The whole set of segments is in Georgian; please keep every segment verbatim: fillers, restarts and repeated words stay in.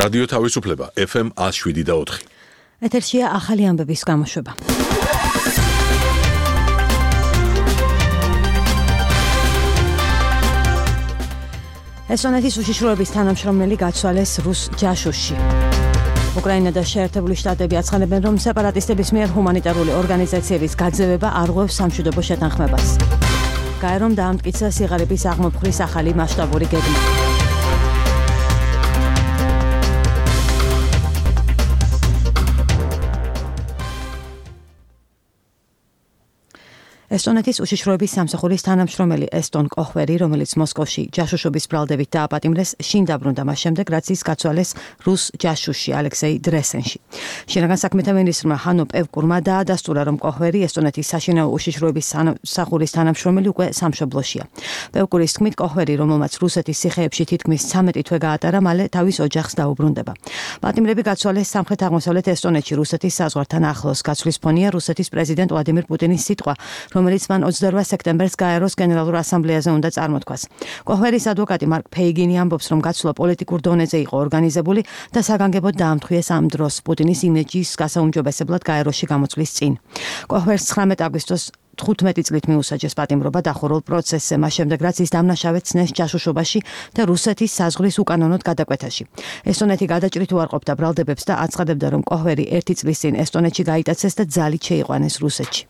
რადიო თავისუფლება ეფ ემ one oh seven და four. ეთერშია ახალი ამბების გამოშვება. ესტონეთის უშიშროების თანამშრომელი გაცვალეს რუს ჯაშუში. უკრაინა და შეერთებული შტატები აცხადებენ, რომ სეპარატისტების მიერ ჰუმანიტარული ორგანიზაციების გაძევება არ ღვევს სამშვიდობო შეთანხმებას. გაერომ დაამტკიცა სიღარიბის აღმოფხრის ახალი მასშტაბური გეგმა. ესტონეთის უშიშროების სამსახურის თანამშრომელი ესტონ კოხვერი, რომელიც მოსკოვში ჯაშუშობის ბრალდებით დააპატიმრეს, შინ დაბრუნდა მას შემდეგ, რაც ის გაცვალეს რუს ჯაშუში ალექსეი დრესენში. შინაგან საქმეთა მინისტრმა ჰანო პევკურმა დაადასტურა, რომ კოხვერი ესტონეთის საშინაო უშიშროების სამსახურის თანამშრომელი უკვე სამშობლოშია. პევკურის თქმით, კოხვერი, რომელმაც რუსეთის სიხეებში თითქმის ცამეტი თვე გაატარა, მალე თავის ოჯახს დაუბრუნდება. პატიმრები გაცვალეს სამხრეთ-აღმოსავლეთ ესტონეთში რუსეთის საზღვართან ახლოს. გაცვლის ფონია რუსეთის პრეზიდენტ ვლადიმირ პუტინის სიტყვა, რომელიც მან ოცდაორ სექტემბერს გაეროს გენერალურ ასამბლეაზე უნდა წარმოთქვას. კოხვერის ადვოკატი მარკ ფეიგინი ამბობს, რომ გაცვლა პოლიტიკურ დონეზე იყო ორგანიზებული და საგანგებოდ დაამთხვიეს ამ დროს პუტინის იმიჯის გასაუმჯობესებლად გაეროში გამოცვლის წინ. კოხვერს ცხრამეტ აგვისტოს თხუთმეტი წლით მიუსაჯეს პატიმრობა დახურულ პროცესზე, მას შემდეგ რაც ის დამნაშავედ ცნეს ჯაშუშობაში და რუსეთის საზღვრის უკანონოდ გადაკვეთაში. ესტონეთი გადაჭრით უარყოფდა ბრალდებებს და აცხადებდა, რომ კოხვერი ერთი წლის წინ ესტონეთში გაიტაცეს და ძალით შეიყვანეს რუსეთში.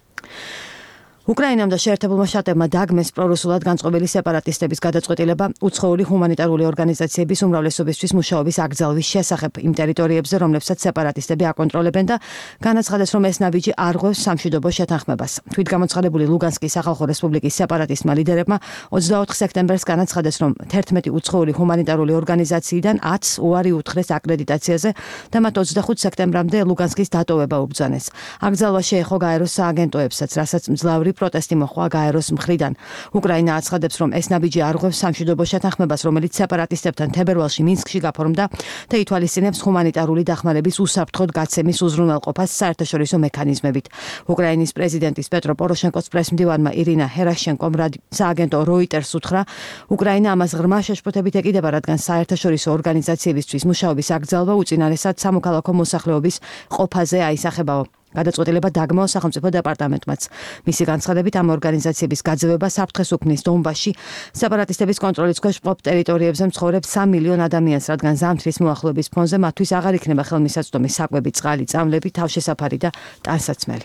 უკრაინამ და შეერთებულმა შტატებმა დაგმეს პრორუსულად განწყობილი სეპარატისტების გადაწყვეტილება უცხოური ჰუმანიტარული ორგანიზაციების უმრავლესობისთვის მუშაობის აკრძალვის შესახებ იმ ტერიტორიებზე, რომლებსაც სეპარატისტები აკონტროლებენ და განაცხადეს, რომ ეს ნაბიჯი არ ღვევს სამშვიდობო შეთანხმებას. თვითგამოცხადებული ლუგანსკის სახალხო რესპუბლიკის სეპარატისტმა ლიდერებმა ოცდაოთხ სექტემბერს განაცხადეს, რომ თერთმეტი უცხოური ჰუმანიტარული ორგანიზაციიდან ათს უარი უთხრეს აკრედიტაციაზე და მათ ოცდახუთ სექტემბრამდე ლუგანსკის დატოვება უბრძანეს. აკრძალვა შეეხო გაეროს სააგენტოებსაც, რასაც მძლავრი პროტესტი მოხდა გაეროს მხრიდან. უკრაინა აცხადებს, რომ ეს ნაბიჯი არ ღვევს სამშვიდობო შეთანხმებას, რომელიც სეპარატისტებთან თებერვალში მინსკში გაფორმდა და ითვალისწინებს ჰუმანიტარული დახმარების უსაფრთხოდ გაცემის უზრუნველყოფას საერთაშორისო მექანიზმებით. უკრაინის პრეზიდენტის პეტრო პოროშენკოს პრესმდივანმა ირინა ჰერაშენკომ სააგენტო როიტერს უთხრა, უკრაინა ამას ღრმა შეშფოთებით ეკიდება, რადგან საერთაშორისო ორგანიზაციებისთვის მუშაობის აკრძალვა უწინარესად სამოქალაქო მოსახლეობის ყოფაზე აისახებაო. გადაწყვეტილება დაგმო სახელმწიფო დეპარტამენტმაც. მისი განცხადებით, ამ ორგანიზაციების გაძევება საფრთხეს უქმნის დონბასში სეპარატისტების კონტროლის ქვეშ მყოფ ტერიტორიებზე მცხოვრებ სამ მილიონ ადამიანს, რადგან ზამთრის მოახლოების ფონზე მათთვის აღარ იქნება ხელმისაწვდომი საკვები, წყალი, წამლები, თავშესაფარი და ტანსაცმელი.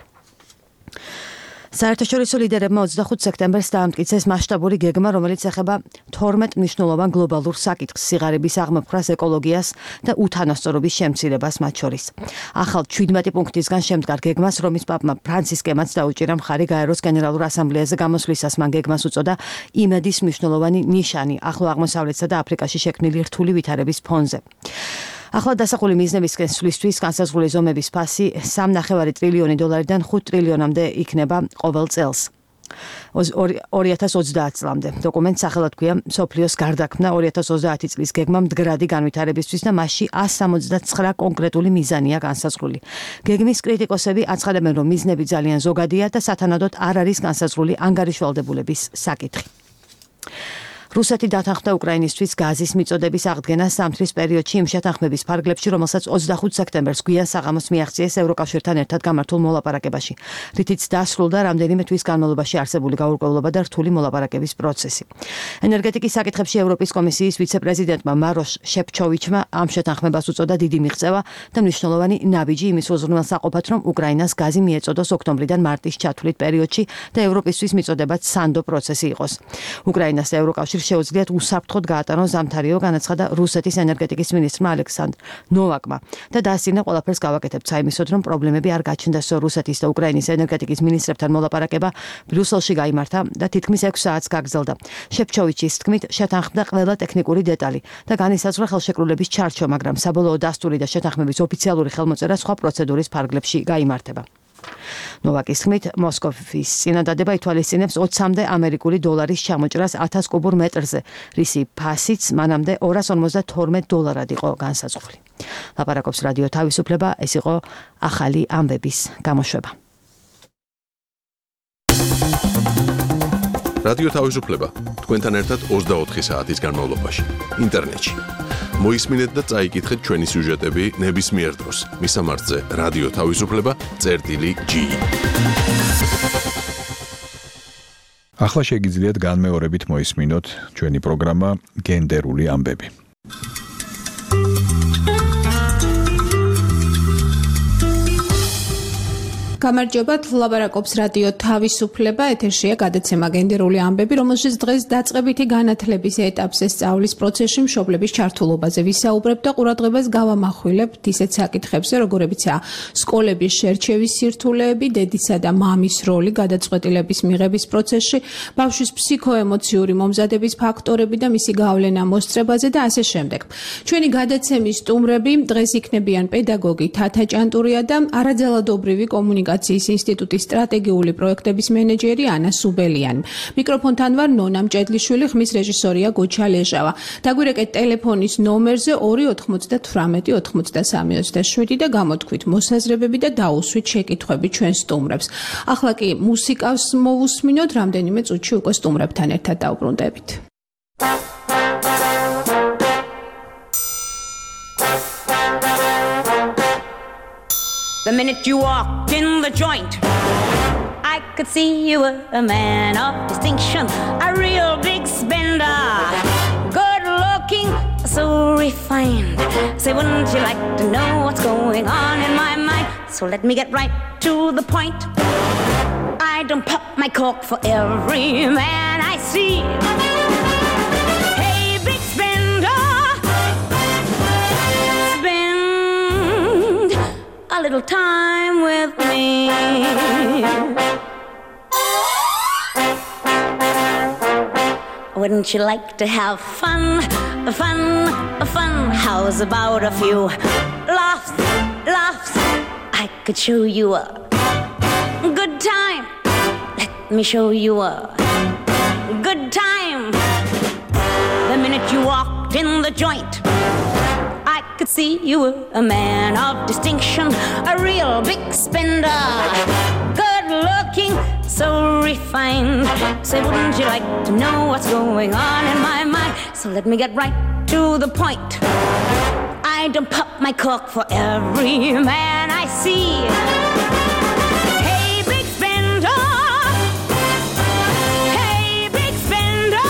საერთაშორისო ლიდერებმა ოცდახუთ სექტემბერს დაამტკიცეს მასშტაბური გეგმა, რომელიც ეხება თორმეტ მნიშვნელოვან გლობალურ საკითხს, სიღარიბის აღმოფხვრას, ეკოლოგიას და უთანასწორობის შემცირებას მათ შორის. ახალ შვიდმეტი პუნქტისგან შემდგარ გეგმას, რომის პაპმა ფრანცისკემაც დაუჭირა მხარი გაეროს გენერალურ ასამბლეაზე გამოსვლისას, მან გეგმას უწოდა იმედის მნიშვნელოვანი ნიშანი ახლო აღმოსავლეთსა და აფრიკაში შექმნილი რთული ვითარების ფონზე. ახლა დასახული მიზნებისკენ სვლისთვის განსაზღვრული ზომების ფასი სამი და ნახევარი ტრილიონი დოლარიდან ხუთ ტრილიონამდე იქნება ყოველ წელს. ორი ათას ოცდაათ წლამდე. დოკუმენტს სახელად ჰქვია მსოფლიოს გარდაქმნა ორი ათას ოცდაათი წლის გეგმა მდგრადი განვითარებისთვის და მასში ასი სამოცდაცხრა კონკრეტული მიზანია განსაზღვრული. გეგმის კრიტიკოსები აცხადებენ, რომ მიზნები ძალიან ზოგადია და სათანადოდ არ არის განსაზღვრული ანგარიშვალდებულების საკითხი. რუსეთი დათანხმდა უკრაინისთვის გაზის მიწოდების აღდგენას ზამთრის პერიოდში იმ შეთანხმების ფარგლებში, რომელსაც ოცდახუთ სექტემბერს გვიან საღამოს მიაღწიეს ევროკავშირთან ერთად გამართულ მოლაპარაკებაში, რითიც დასრულდა რამდენიმე თვის განმავლობაში არსებული გაურკვევლობა და რთული მოლაპარაკების პროცესი. ენერგეტიკის საკითხებში ევროპის კომისიის ვიცე-პრეზიდენტმა მაროშ შეფჩოვიჩმა ამ შეთანხმებას უწოდა დიდი მიღწევა და მნიშვნელოვანი ნაბიჯი იმის უზრუნველსაყოფად, რომ უკრაინას გაზი მიეწოდოს ოქტომბრიდან მარტის ჩათვლით პერიოდში და ევროპისთვის მიწოდებაც სანდო პროცესი იყოს. უკრაინას და ევროკავშირს შეუძლიათ უსაფრთხოდ გაატარონ ზამთარიო, განაცხადა რუსეთის ენერგეტიკის მინისტრმა ალექსანდრ ნოვაკმა და დაასწინა ყველაფერს გავაკეთებთ საიმისოდ, რომ პრობლემები არ გაჩნდასო. რუსეთის და უკრაინის ენერგეტიკის მინისტრებთან მოლაპარაკება ბრიუსელში გაიმართა და თითქმის ექვს საათს გაგრძელდა. შეფჩოვიჩის თქმით, შეთანხმდა ყველა ტექნიკური დეტალი და განისაზღვრა ხელშეკრულების ჩარჩო, მაგრამ საბოლოო დასტური და შეთანხმების ოფიციალური ხელმოწერა სხვა პროცედურის ფარგლებში გაიმართება. ნოვაკის თქმით, მოსკოვის წინადადება ითვალისწინებს ოცამდე ამერიკული დოლარის ჩამოჭრას ათას კუბურ მეტრზე, რისი ფასიც მანამდე ორას ორმოცდათორმეტ დოლარად იყო განსაზღვრული. ლაპარაკობს რადიო თავისუფლება, ეს იყო ახალი ამბების გამოშვება. რადიო თავისუფლება თქვენთან ერთად ოცდაოთხი საათის განმავლობაში ინტერნეტში. მოისმინეთ და წაიკითხეთ ჩვენი სიუჟეტები ნებისმიერ დროს. მისამართზე რადიო თავისუფლება წერტილი ჯი. ახლა შეგიძლიათ განმეორებით მოისმინოთ ჩვენი პროგრამა გენდერული ამბები. გამარჯობათ, ლაპარაკობს რადიო თავისუფლება, ეთერშია გადაცემა გენდერული ამბები, რომელშიც დღეს დაწყებითი განათლების ეტაპზე სწავლის პროცესში მშობლების ჩართულობაზე ვისაუბრებ და ყურადღებას გავამახვილებთ ისეთ საკითხებზე, როგორებიცაა სკოლების შერჩევის სირთულეები, დედისა და მამის როლი გადაწყვეტილების მიღების პროცესში, ბავშვის ფსიქოემოციური მომზადების ფაქტორები და მისი გავლენა მოსწრებაზე და ასე შემდეგ. ჩვენი გადაცემის სტუმრები დღეს იქნებიან პედაგოგი თათა ჭანტურია და არაძალადობრივი კომუნიკაცია ინსტიტუტის სტრატეგიული პროექტების მენეჯერი ანა სუბელიანი. მიკროფონთან ვარ ნონა მჭედლიშვილი, ხმის რეჟისორია გოჩა ლეჟავა. დაგვირეკეთ ტელეფონის ნომერზე ორი ოთხმოცდათვრამეტი ოთხმოცდასამი ოცდაშვიდი და გამოთქვით მოსაზრებები და დაუსვით შეკითხვები ჩვენ სტუმრებს. ახლა კი მუსიკას მოვუსმინოთ, რამდენიმე წუთში უკვე სტუმრებთან ერთად დავბრუნდებით. The minute you walked in the joint, I could see you were a man of distinction, a real big spender, good looking, so refined. Say, wouldn't you like to know what's going on in my mind? So let me get right to the point. I don't pop my cork for every man I see. Hey, big spender, spend a little time with me. Wouldn't you like to have fun, fun, fun? How's about a few laughs, laughs? I could show you a good time. Let me show you a good time. The minute you walked in the joint, I could see you were a man of distinction, a real big spender, good looking, so refined. Say, wouldn't you like to know what's going on in my mind? So let me get right to the point. I don't pop my cork for every man I see. Hey, big spender. Hey, big spender.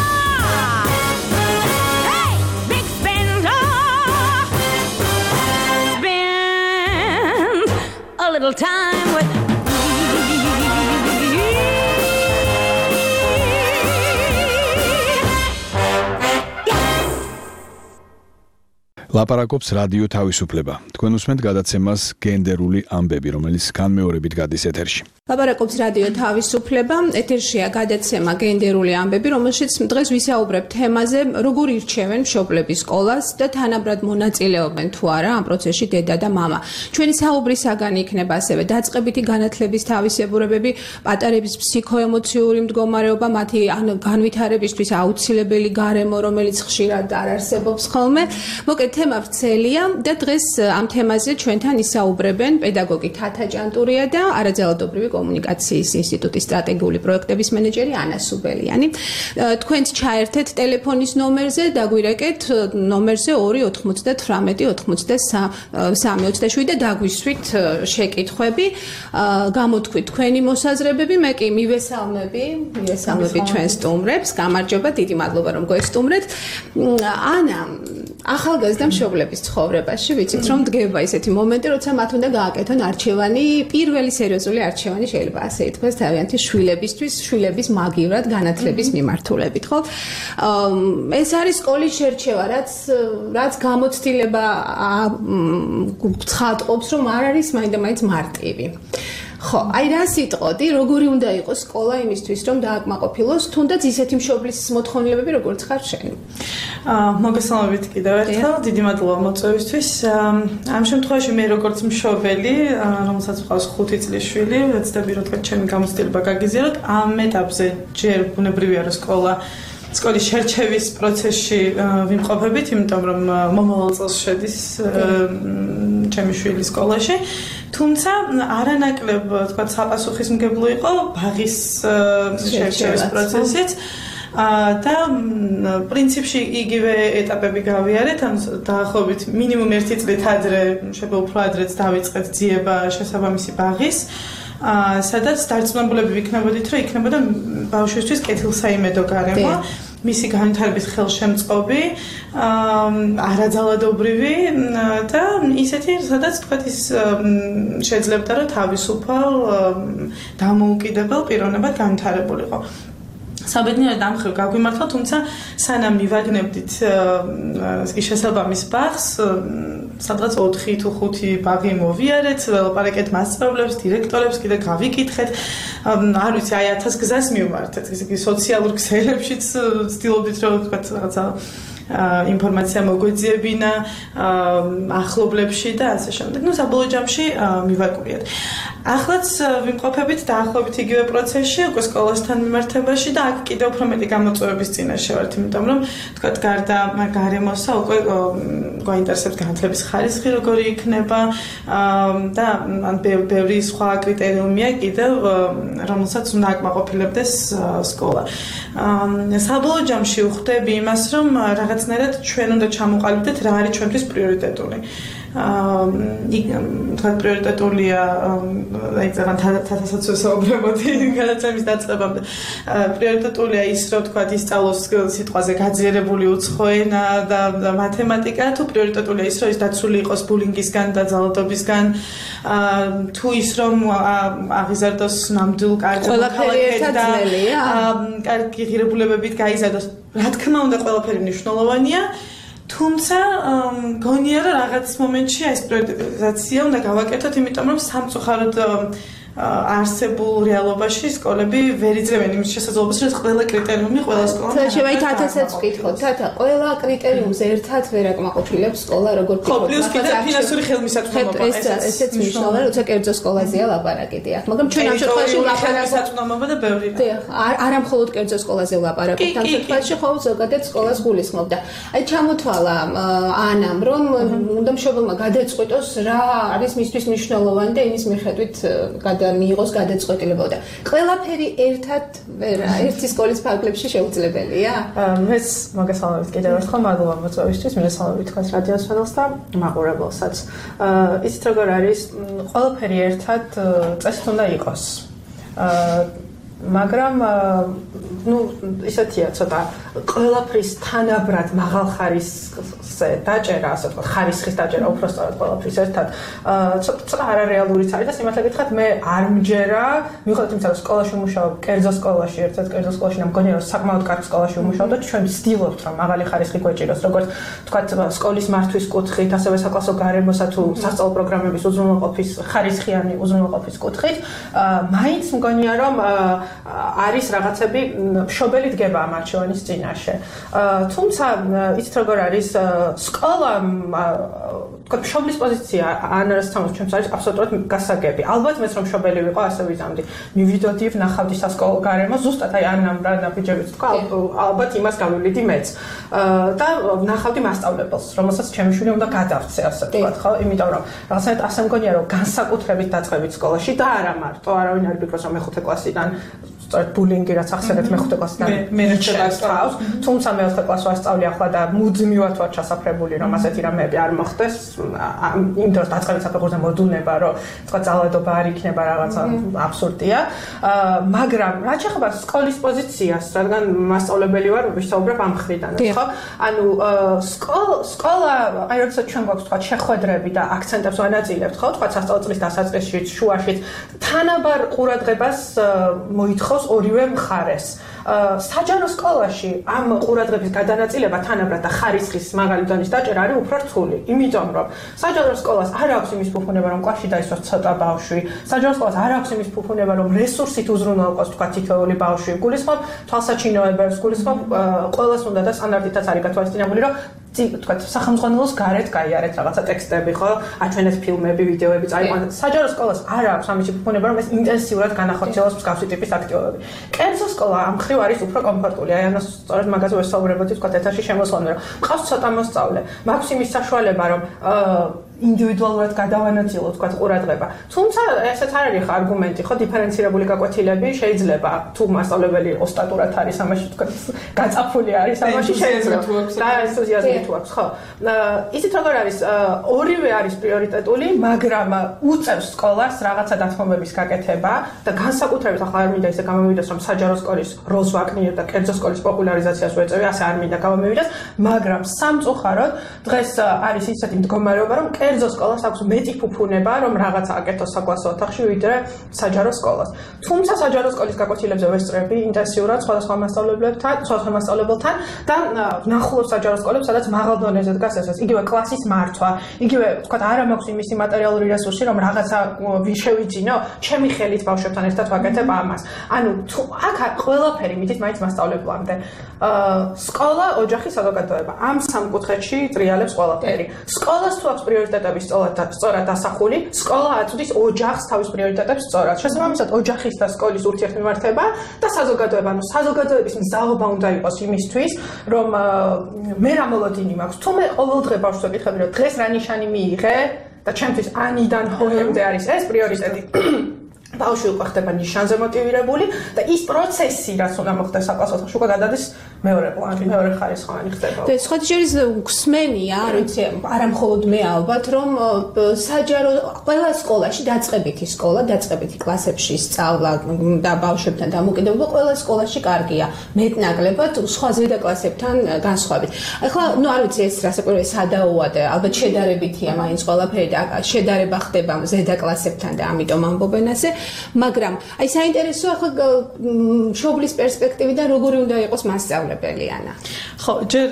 Hey, big spender. Spend a little time with me. ლაპარაკობს რადიო თავისუფლება. თქვენ უსმენთ გადაცემას გენდერული ამბები, რომელიც განმეორებით გადის ეთერში. ლაპარაკობს რადიო თავისუფლება, ეთერშია გადაცემა გენდერული ამბები, რომელშიც დღეს ვისაუბრებ თემაზე, როგორ ირჩევენ მშობლები სკოლას და თანაბრად მონაწილეობენ თუ არა ამ პროცესში დედა და მამა. ჩვენი საუბრის საგანი იქნება ასევე დაწყებითი განათლების თავისებურებები, პატარების ფსიქოემოციური მდგომარეობა, მათი განვითარებისთვის აუცილებელი გარემო, რომელიც ხშირად არ არსებობს ხოლმე. მოკეთ თემა ვრცელია და დღეს ამ თემაზე ჩვენთან ისაუბრებენ პედაგოგი თათა ჭანტურია და არაძალადობრივი კომუნიკაციის ინსტიტუტის სტრატეგიული პროექტების მენეჯერი ანა სუბელიანი. თქვენც ჩაერთეთ ტელეფონის ნომერზე, დაგვირეკეთ ნომერზე ორი ოთხმოცდათვრამეტი ოთხმოცდასამი ოცდაშვიდი და დაგვისვით შეკითხვები, გამოთქვით თქვენი მოსაზრებები, მე კი მივესალმები, მივესალმები ჩვენ სტუმრებს. გამარჯობა, დიდი მადლობა რომ გვესტუმრეთ. ანა, ახალგაზრდა მშობლების ცხოვრებაში ვიცით რომ დგება ისეთი მომენტი, როცა მათ უნდა გააკეთონ არჩევანი, პირველი სერიოზული არჩევანი შეიძლება ასე ითქვას თავიანთი შვილებისთვის, შვილების მაგივრად განათლების მიმართულებით, ხო? ეს არის სკოლის შერჩევა, რაც რაც გამოცდილება ცხადყოფს, რომ არ არის მაინდა-მაინც მარტივი. ხო, აი რა სიტყოდი, როგორი უნდა იყოს სკოლა იმისთვის, რომ დააკმაყოფილოს თუნდაც ისეთი მშობლის მოთხოვნილებები, როგორც ხარ შენ. აა, მოგესალმებით კიდევ ერთხელ, დიდი მადლობა მოწვევისთვის. ამ შემთხვევაში მე როგორც მშობელი, რომელსაც მყავს ხუთი წლის შვილი, ვეცდები რომ თქვენ ჩემი გამოცდილება გაგიზიაროთ, ამ ეტაპზე ჯერ ბუნებრივია რომ სკოლა სკოლის შერჩევის პროცესში ვიმყოფებით, იმიტომ რომ მომავალ წელს შედის ჩემი შვილი სკოლაში. თუმცა არანაკლებ თქვა საპასუხისმგებლო იყო ბაღის შერჩევის პროცესიც და პრინციპში იგივე ეტაპები გავიარეთ, ან დაახლოებით მინიმუმ ერთი წლით ადრე, შეიძლება უფრო ადრეც დავიწყეთ ძიება შესაბამისი ბაღის, სადაც დარწმუნებულები ვიქნებოდით, რომ იქნებოდა ბავშვისთვის კეთილსაიმედო გარემო, მისი განვითარების ხელშემწყობი, არაძალადობრივი და ისეთი, სადაც თქვათ ის შეძლებდა, რომ თავისუფალ დამოუკიდებელ პიროვნებად განვითარებულიყო. საბედნიეროდ ამ ხრივ გაგვიმართლა, თუმცა სანამ მივაგნებდით ის შესაბამის ბაღს, სადღაც ოთხი თუ ხუთი ბაღი მოვიარეთ, ველაპარაკეთ მასწავლებლებს, დირექტორებს, კიდე გავიკითხეთ, არ ვიცი, აი ათას გზას მივმართეთ, ისე სოციალურ ქსელებშიც ვცდილობდით, რომ თქვათ რაღაცა ინფორმაცია მოგვეძიებინა ახლობლებში და ასე შემდეგ. ნუ საბოლოო ჯამში მივაკვირიეთ. ახლაც ვიმყოფებით დაახლოებით იგივე პროცესში, უკვე სკოლასთან მიმართებაში და აქ კიდევ უფრო მეტი გამოწვევების წინაშე ვართ, იმიტომ რომ თქვათ გარდა გარემოსა უკვე გვაინტერესებს განათლების ხარისხი როგორი იქნება და ან ბევრი სხვა კრიტერიუმია კიდევ, რომელსაც უნდა აკმაყოფილებდეს სკოლა. საბოლოო ჯამში ვხვდები იმას, რომ რაღაცნაირად ჩვენ უნდა ჩამოყალიბდეთ რა არის ჩვენთვის პრიორიტეტული. თქვათ პრიორიტეტულია აი ზოგადად თათასაც ვსაუბრობდი განათლების დაწყებამდე. პრიორიტეტულია ის, რომ თქვათ ისწავლოს სიტყვაზე გაძლიერებული უცხო ენა და მათემატიკა, თუ პრიორიტეტულია ის, რომ ის დაცული იყოს ბულინგისგან და ძალადობისგან, თუ ის, რომ აღიზარდოს ნამდვილ კარგ მოქალაქედ და კარგი ღირებულებებით გაიზარდოს. რა თქმა უნდა, ყველაფერი მნიშვნელოვანია. თუმცა გონია რომ რაღაც მომენტში ეს პრიორიტეტიზაცია უნდა გავაკეთოთ, იმიტომ რომ სამწუხაროდ არსებულ რეალობაში სკოლები ვერ იძლევენ იმის შესაძლებლობას, რომ ყველა კრიტერიუმი ყველა სკოლამ. შეიძლება ითათასაც ვკითხოთ, თათა, ყველა კრიტერიუმს ერთად ვერ აკმაყოფილებს სკოლა, როგორ ვკითხოთ. ხო, პლუს კიდე ფინანსური ხელმისაწვდომობა. ეს ესეც მნიშვნელოვანია, როცა კერძო სკოლაზეა ლაპარაკი, დიახ. მაგრამ ჩვენ ამ შემთხვევაში ლაპარაკობთ ხელმისაწვდომობა და ბევრი. დიახ, არა მხოლოდ კერძო სკოლაზე ლაპარაკობთ, ამ შემთხვევაში ხო ზოგადად სკოლას გულისხმობ და აი ჩამოთვალა ანამ, რომ უნდა მშობელმა გადაწყვიტოს რა არის მისთვის მნიშვნელოვანი და იმის მიხედვით მიიღოს გადაწყვეტილება და ყველაფერი ერთად ერთი სკოლის ფარგლებში შეუძლებელია? მეც მოგესალმებით კიდევ ერთხელ, მადლობა მოწვევისთვის, მოგესალმებით თქვენს რადიოს ფენელს და მაყურებელსაც. იცით როგორ არის, ყველაფერი ერთად წესით უნდა იყოს. მაგრამ ну ისეთია ცოტა ყველაფრის თანაბრად მაღალ ხარისხზე დაჭერა, ასე ვთქვათ, ხარისხის დაჭერა უფრო სწორად ყველაფრის ერთად ცოტა არარეალურიც არის და სიმართლე გითხრათ, მე არ მჯერა, მიუხედავად იმისა, რომ სკოლაში ვმუშაობ, კერძო სკოლაში, ერთ-ერთ კერძო სკოლაში და მგონია, რომ საკმაოდ კარგ სკოლაში ვმუშაობ და ჩვენ ვცდილობთ, რომ მაღალი ხარისხი გვეჭიროს, როგორც ვთქვათ, სკოლის მართვის კუთხით, ასევე საკლასო გარემოსა თუ სასწავლო პროგრამების უზრუნველყოფის ხარისხიანი უზრუნველყოფის კუთხით, მაინც მგონია, რომ არის რაღაცები მშობელი დგება ამ არჩევანის წინაშე. თუმცა იცით როგორ არის სკოლა თქვა მშობლის პოზიცია ანარასთამოს ჩვენს არის აბსოლუტურად გასაგები. ალბათ მეც რომ მშობელი ვიყო, ასე ვიზამდი. მივიდოდი, ვნახავდი სასკოლო გარემოს, ზუსტად აი ანამ რა ნაბიჯებით თქვა, ალბათ იმას გავივლიდი მეც. და ვნახავდი მასწავლებელს, რომელსაც ჩემი შვილი უნდა გადავცე, ასე ვთქვათ, ხო? იმიტომ რომ რაღაცნაირად ასე მგონია, რომ განსაკუთრებით დაწყებით სკოლაში და არა მარტო, არავინ არ ფიქრობს, რომ მეხუთე კლასიდან სწორედ ბულინგი რაც ახსენეთ მეხუთე კლასიდან მე რჩევას თავს, თუმცა მეოთხე კლასს ვასწავლი ახლა და მუდმივად ვარ ჩასაფრებული, რომ ასეთი რამეები არ მოხდეს. იმ დროს დაწყებით საფეხურზე მოდუნება, რომ თქვა ძალადობა არ იქნება რაღაცა აბსურდია. მაგრამ რაც შეეხება სკოლის პოზიციას, რადგან მასწავლებელი ვარ, ვისაუბრებ ამ მხრიდანაც, ხო? ანუ სკოლა, აი როდესაც ჩვენ გვაქვს თქვა შეხვედრები და აქცენტებს ვანაწილებთ, ხო? თქვა სასწავლო წლის დასაწყისშიც, შუაშიც, თანაბარ ყურადღებას მოითხოვს ორივე მხარეს. საჯარო სკოლაში ამ ყურადღების გადანაწილება თანაბრად და ხარისხის მაღალი დონის დაჭერა არის უფრო რთული. იმიტომ რომ საჯარო სკოლას არ აქვს იმის ფუფუნება, რომ კლასში დაისვას ცოტა ბავშვი. საჯარო სკოლას არ აქვს იმის ფუფუნება, რომ რესურსით უზრუნველყოს თქვა თითოეული ბავშვი. გულისხმობ თვალსაჩინოებებს, გულისხმობ ყველას უნდა და სტანდარტითაც არის გათვალისწინებული, რომ თქვა სახელმძღვანელოს გარეთ გაიარეთ რაღაცა ტექსტები, ხო? აჩვენეთ ფილმები, ვიდეოები, წაიყვანეთ. საჯარო სკოლას არ აქვს ამისი ფუფუნება, რომ ეს ინტენსიურად განახორციელოს მსგავსი ტიპის აქტივობები. კერძო სკოლა ამ ხრივ არის უფრო კომფორტული. აი ამას სწორედ მაგაზე ვესაუბრებოდი, თქვა ეთერში შემოსვლამდე, რომ მყავს ცოტა მოსწავლე. მაქვს იმის საშუალება, რომ ინდივიდუალურად გადავანაწილოთ, თქვა ყურადღება. თუმცა ესეც არ არის არგუმენტი, ხო, დიფერენცირებული გაკვეთილები შეიძლება თუ მასწავლებელი ოსტატურად არის ამაში, თქვა გაწაფული არის ამაში შეიძლება და ენთუზიაზმი თუ აქვს, ხო. ისიც როგორ არის, ორივე არის პრიორიტეტული, მაგრამ უწევს სკოლას რაღაცა დათმობების გაკეთება და განსაკუთრებით ახლა არ მინდა ისე გამომივიდეს, რომ საჯარო სკოლის როლს ვაკნიებ და კერძო სკოლის პოპულარიზაციას ვეწევი, ასე არ მინდა გამომივიდეს, მაგრამ სამწუხაროდ დღეს არის ისეთი მდგომარეობა, რომ კერძო სკოლას აქვს მეტი ფუფუნება, რომ რაღაცა აკეთოს საკლასო ოთახში, ვიდრე საჯარო სკოლას. თუმცა საჯარო სკოლის გაკვეთილებზე ვესწრები ინტენსიურად სხვადასხვა მასწავლებლებთან, სხვადასხვა მასწავლებელთან და ვნახულობ საჯარო სკოლებს, სადაც მაღალ დონეზე დგას ესეც, იგივე კლასის მართვა, იგივე თქვა არ მაქვს იმისი მატერიალური რესურსი, რომ რაღაცა შევიძინო, ჩემი ხელით ბავშვებთან ერთად ვაკეთებ ამას. ანუ აქ ყველაფერი მიდის მაინც მასწავლებლამდე. სკოლა, ოჯახი, საზოგადოება. ამ სამ კუთხეში ტრიალებს ყველაფერი. სკოლას თუ აქვს პრიორიტეტები სწორად დასახული, სკოლა აწვდის ოჯახს თავის პრიორიტეტებს სწორად. შესაბამისად, ოჯახის და სკოლის ურთიერთმემართება და საზოგადოება, ანუ საზოგადოების მზაობა უნდა იყოს იმისთვის, რომ მე რა მოლოდინი მაქვს. თუ მე ყოველდღე ბავშვს ვეკითხები, რომ დღეს რა ნიშანი მიიღე და ჩემთვის ანიდან ჰოემდე არის ეს პრიორიტეტი. ბავშვი უკვე ხდება ნიშანზე მოტივირებული და ის პროცესი, რაც უნდა მოხდეს საკლასო ოთახში, უკვე გადადის მეორე პლანში, მეორე ხარისხოვანი ხდება. და სხვადასხვა გსმენია, არ ვიცი, არა მხოლოდ მე ალბათ, რომ საჯარო ყველა სკოლაში დაწყებითი სკოლა, დაწყებითი კლასებში სწავლა და ბავშვებთან დამოკიდებულება ყველა სკოლაში კარგია. მეტნაკლებად სხვა ზედა კლასებთან განსხვავებით. ახლა, ნუ არ ვიცი ეს რასაკვირველია სადაუადე, ალბათ შედარებითია მაინც ყველაფერი და შედარება ხდება ზედა კლასებთან და ამიტომ ამბობენ ასე. მაგრამ აი საინტერესოა ახლა მშობლის პერსპექტივიდან როგორი უნდა იყოს მასწავლებელი ანა. ხო, ჯერ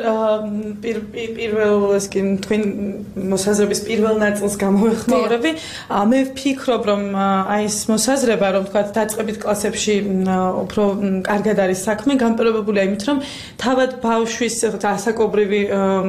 პირველ ეს კი თქვენ მოსაზრების პირველ ნაწილს გამოვეხმაურები. მე ვფიქრობ, რომ აი ეს მოსაზრება, რომ თქვა დაწყებით კლასებში უფრო კარგად არის საქმე, განპირობებულია იმით, რომ თავად ბავშვის ასაკობრივი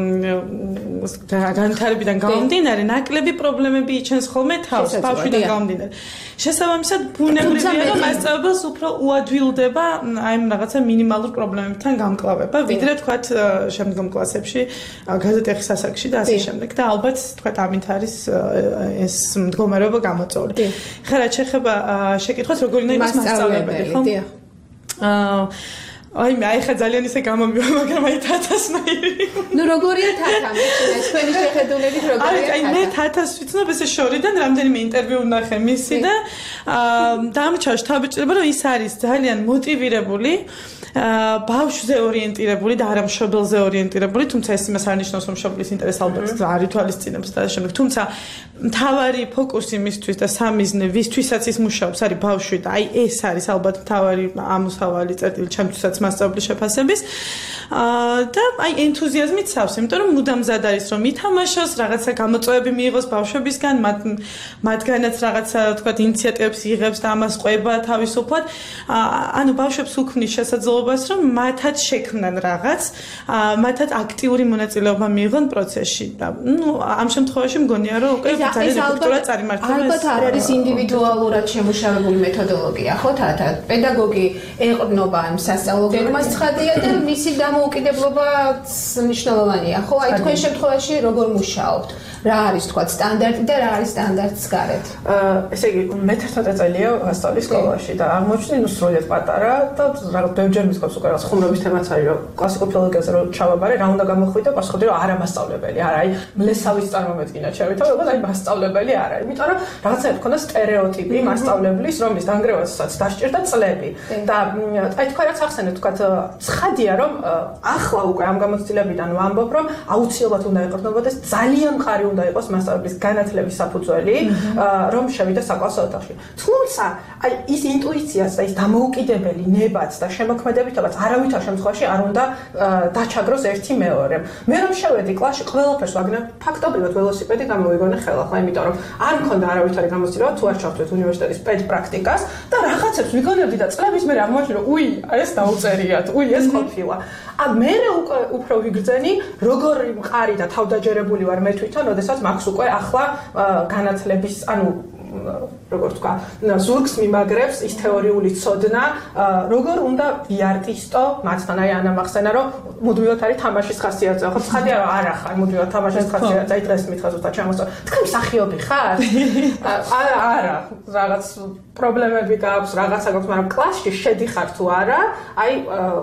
განვითარებიდან გამომდინარე, ნაკლები პრობლემები იჩენს ხოლმე თავს ბავშვიდან გამომდინარე. შესაბამისად, ბუნებრივია, რომ მასწავლებელს უფრო უადვილდება აი ამ რაღაცა მინიმალურ პრობლემებთან გამკლავება, ვიდრე თქვათ შემდგომ კლასებში, გაზეთების ასაკში და ასე შემდეგ. და ალბათ თქვათ ამით არის ეს მდგომარეობა გამოწვეული. ხა რა შეხება შეკითხვას, როგორი უნდა იყოს მასწავლებელი, ხო? აა აი მე ახლა ძალიან ისე გამომივა, მაგრამ აი თათასნაირი. ნუ როგორია თათა, მეცნე თქვენი შეხედულებით როგორია თათა? აი მე თათას ვიცნობ ესე შორიდან რამდენიმე ინტერვიუ ვნახე მისი და დამჩა შთაბეჭდილება, რომ ის არის ძალიან მოტივირებული, ბავშვზე ორიენტირებული და არა მშობელზე ორიენტირებული, თუმცა ეს იმას არ ნიშნავს, რომ მშობლის ინტერესს ალბათ არ ითვალისწინებს და ასე შემდეგ. თუმცა მთავარი ფოკუსი მისთვის და სამიზნე, ვისთვისაც ის მუშაობს, არის ბავშვი და აი ეს არის ალბათ მთავარი ამოსავალი წერტილი ჩემთვისაც მასწავლებლის შეფასების. და აი ენთუზიაზმით სავს, იმიტომ რომ მუდამ მზად არის რომ ითამაშოს, რაღაცა გამოწვევები მიიღოს ბავშვებისგან, მათ მათგანაც რაღაცა თქვა ინიციატივებს იღებს და ამას ყვება თავისუფლად. ანუ ბავშვებს უქმნის შესაძლებლობას, რომ მათაც შექმნან რაღაც, მათაც აქტიური მონაწილეობა მიიღონ პროცესში და ნუ ამ შემთხვევაში მგონია რომ უკვე ძალიან ეფექტურად წარიმართება. ალბათ არ არის ინდივიდუალურად შემუშავებული მეთოდოლოგია, ხო თათა? პედაგოგი ეყრდნობა ამ სასწავლო გეგმას ცხადია და მისი დამოუკიდებლობაც მნიშვნელოვანია, ხო? აი თქვენ შემთხვევაში როგორ მუშაობთ? რა არის თქვა სტანდარტი და რა არის სტანდარტის გარეთ? ესე იგი, მეთერთმეტე წელია ვასწავლი სკოლაში და აღმოჩნდი ნუ სრულიად პატარა და რაღაც ბევრჯერ მისგავს უკვე რაღაც ხუმრობის თემაც არის, რომ კლასიკურ ფილოლოგიაზე რომ ჩავაბარე, რა უნდა გამოხვიდე, პასუხობდი რომ არა მასწავლებელი, არა, აი მლესავის წარმომედგინა ჩემით, როგორც აი მასწავლებელი არა, იმიტომ რომ რაღაცა ქონდა სტერეოტიპი მასწავლებლის, რომლის დანგრევასაც დასჭირდა წლები და აი თქვა რაც ახსენეთ, თქვა ცხადია რომ ახლა უკვე ამ გამოცდილებიდან ვამბობ, რომ აუცილებლად უნდა ეყრდნობოდეს ძალიან მყარი უნდა იყოს მასწავლებლის განათლების საფუძველი, რომ შევიდა საკლასო ოთახში. თუმცა, აი ის ინტუიციაც და ის დამოუკიდებელი ნებაც და შემოქმედებითობაც არავითარ შემთხვევაში არ უნდა დაჩაგროს ერთი მეორე. მე რომ შევედი კლასში, ყველაფერს ვაგნებ ფაქტობრივად ველოსიპედი გამოვიგონე ხელახლა, იმიტომ რომ არ მქონდა არავითარი გამოცდილება თუ არ ჩავთვლით უნივერსიტეტის პედპრაქტიკას და რაღაცებს ვიგონებდი და წლების მერე აღმოჩნდი, რომ უი, ეს დაუწერიათ, უი, ეს ყოფილა. ა მე უკვე უფრო ვიგრძენი, როგორი მყარი და თავდაჯერებული ვარ მე თვითონ, როდესაც მაქვს უკვე ახლა განათლების, ანუ როგორ თქვა, ზურგს მიმაგრებს ის თეორიული ცოდნა, როგორ უნდა ვიარტისტო, მათთან აი ანა მახსენა, რომ მუდმივად არის თამაშის ხასიათზე. ხო, ცხადია რომ არ ახარ მუდმივად თამაშის ხასიათზე, აი დღეს მითხა ზუსტად ჩამოსწორ. თქვენ მსახიობი ხარ? არა, არა, რაღაც პრობლემები გაქვს, რაღაცა გაქვს, მაგრამ კლასში შედიხარ თუ არა, აი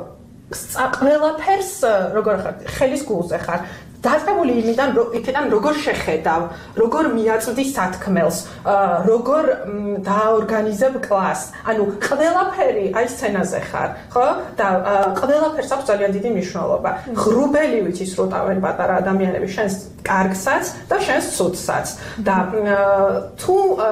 ყველაფერს როგორ ხარ, ხელის გულზე ხარ. დაწყებული იმიდან, იქიდან როგორ შეხედავ, როგორ მიაწვდი სათქმელს, როგორ დაორგანიზებ კლასს. ანუ ყველაფერი აი სცენაზე ხარ, ხო? და ყველაფერს აქვს ძალიან დიდი მნიშვნელობა. ღრუბელი ვიცის როტავენ პატარა ადამიანები შენს კარგსაც და შენს ცუდსაც. და თუ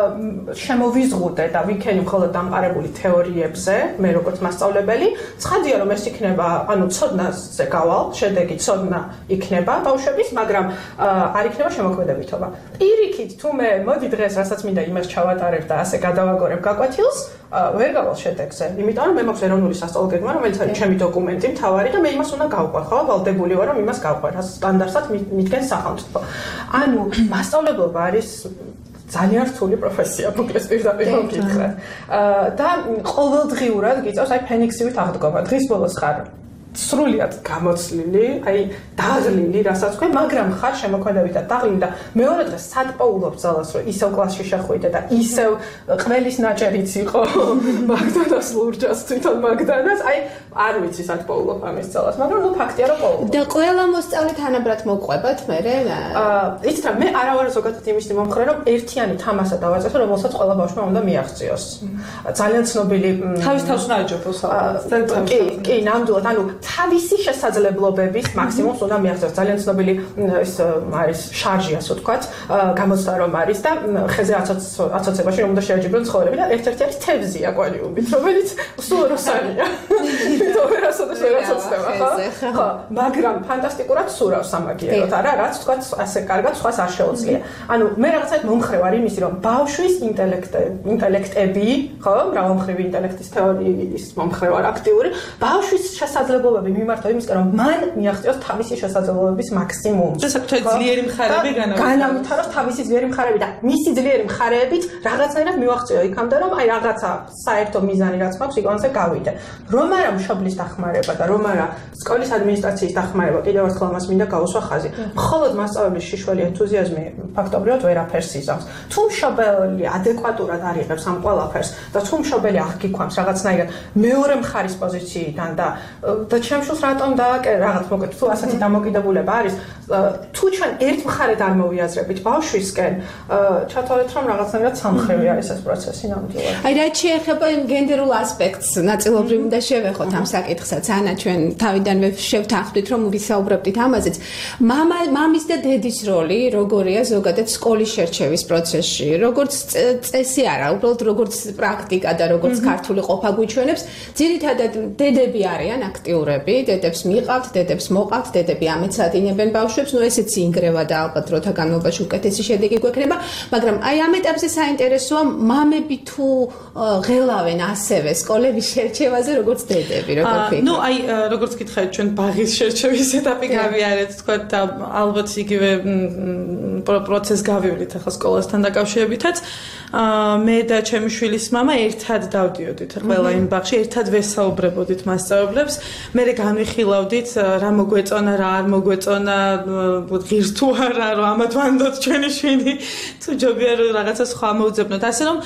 შემოვიზღუდე და ვიქენი მხოლოდ დამყარებული თეორიებზე, მე როგორც მასწავლებელი, ცხადია რომ ეს იქნება, ანუ ცოდნაზე გავალ, შედეგი ცოდნა იქნება ბავშვების, მაგრამ არ იქნება შემოქმედებითობა. პირიქით, თუ მე მოდი დღეს რასაც მინდა იმას ჩავატარებ და ასე გადავაგორებ გაკვეთილს, ვერ გავალ შედეგზე. იმიტომ რომ მე მაქვს ეროვნული სასწავლო გეგმა, რომელიც არის ჩემი დოკუმენტი, მთავარი და მე იმას უნდა გავყვე, ხო? ვალდებული ვარ რომ იმას გავყვე, რაც სტანდარტად მიდგენს სახელმწიფო. ანუ მასწავლებლობა არის ძალიან რთული პროფესია, მოკლედ პირდაპირ მოგითხრა. და ყოველდღიურად გიწევს აი ფენიქსივით აღდგომა. დღის ბოლოს ხარ სრულიად გამოცლილი, აი დაღლილი, რასაც თქვენ, მაგრამ ხარ შემოქმედებითად დაღლილი და მეორე დღეს სადპოულობ ძალას, რომ ისევ კლასში შეხვიდე და ისევ ყველის ნაჭერიც იყო მაგდანას ლურჯას თვითონ მაგდანას, აი არ ვიცი სადპოულობ ამის ძალას, მაგრამ ნუ ფაქტია რომ პოულობ. და ყველა მოსწავლე თანაბრად მოგყვებათ მე? აა იცით რა, მე არა ვარ ზოგადად იმის მომხრე, რომ ერთიანი თამასა დავაწესო, რომელსაც ყველა ბავშვმა უნდა მიაღწიოს. ძალიან ცნობილი თავის თავს ნაჯობოს ალბათ. კი, კი, ნამდვილად, ანუ თავისი შესაძლებლობების მაქსიმუმს უნდა მიაღწიოს. ძალიან ცნობილი ის არის შარჟი, ასე ვთქვათ, გამოცდა რომ არის და ხეზე აცოცებაში რომ უნდა შეაჯიბრონ ცხოვრები და ერთ-ერთი არის თევზი აკვარიუმით, რომელიც სულ როსანია. თვითონ ვერასოდეს ვერ აცოცდება, ხო? ხო, მაგრამ ფანტასტიკურად სურავს სამაგიეროდ, არა, რაც ვთქვათ, ასე კარგად სხვას არ შეუძლია. ანუ მე რაღაცა მომხრე ვარ იმისი, რომ ბავშვის ინტელექტი, ინტელექტები, ხო, მრავალმხრივი ინტელექტის თეორიის მომხრე ვარ აქტიური, ბავშვის შესაძლებლობები მიმართვა იმისკენ, რომ მან მიაღწიოს თავისი შესაძლებლობების მაქსიმუმს. და საკუთარი ძლიერი მხარეები განავითაროს თავისი ძლიერი მხარეები და მისი ძლიერი მხარეებით რაღაცნაირად მივაღწიო იქამდე, რომ აი რაღაცა საერთო მიზანი რაც მაქვს, იქონზე გავიდე. რომ არა მშობლის დახმარება და რომ არა სკოლის ადმინისტრაციის დახმარება, კიდევ ერთხელ მას მინდა გაუსვა ხაზი. მხოლოდ მასწავლებლის შიშველი ენთუზიაზმი ფაქტობრივად ვერაფერს იზამს. თუ მშობელი ადეკვატურად არიღებს ამ ყველაფერს და თუ მშობელი აღგიქვამს რაღაცნაირად მეორე მხარის პოზიციიდან და და ჩემშულს რატომ დააკერე რაღაც მოკეთ თუ ასეთი დამოკიდებულება არის თუ ჩვენ ერთ მხარედ არ მოვიაზრებით ბავშვისკენ ჩათვალეთ რომ რაღაცნაირად სამხრივი არის ეს პროცესი ნამდვილად. აი რაც შეეხება იმ გენდერულ ასპექტს ნაწილობრივ უნდა შევეხოთ ამ საკითხსაც. ანა ჩვენ თავიდანვე შევთანხმდით რომ ვისაუბრებდით ამაზეც. მამა მამის და დედის როლი როგორია ზოგადად სკოლის შერჩევის პროცესში, როგორც წესი არა, უბრალოდ როგორც პრაქტიკა და როგორც ქართული ყოფა გვიჩვენებს, ძირითადად დედები არიან აქტიურები, დედებს მიყავთ, დედებს მოყავთ, დედები ამეცადინებენ ბავშვებს, ნუ ესეც ინგრევა და ალბათ დროთა განმავლობაში უკეთესი შედეგი გვექნება, მაგრამ აი ამ ეტაპზე საინტერესოა მამები თუ ღელავენ ასევე სკოლების შერჩევაზე როგორც დედები, როგორ ფიქრობთ? ნუ აი როგორც გითხარით, ჩვენ ბაღის შერჩევის ეტაპი გავიარეთ, თქვა და ალბათ იგივე პროცესს გავივლით ახლა სკოლასთან დაკავშირებითაც. მე და ჩემი შვილის მამა ერთად დავდიოდით ყველა იმ ბაღში, ერთად ვესაუბრებოდით მასწავლებლებს, მე განვიხილავდით რა მოგვეწონა, რა არ მოგვეწონა, ღირს თუ არა, რომ ამათ ვანდოთ ჩვენი შვილი, თუ ჯობია რომ რაღაცა სხვა მოვძებნოთ. ასე რომ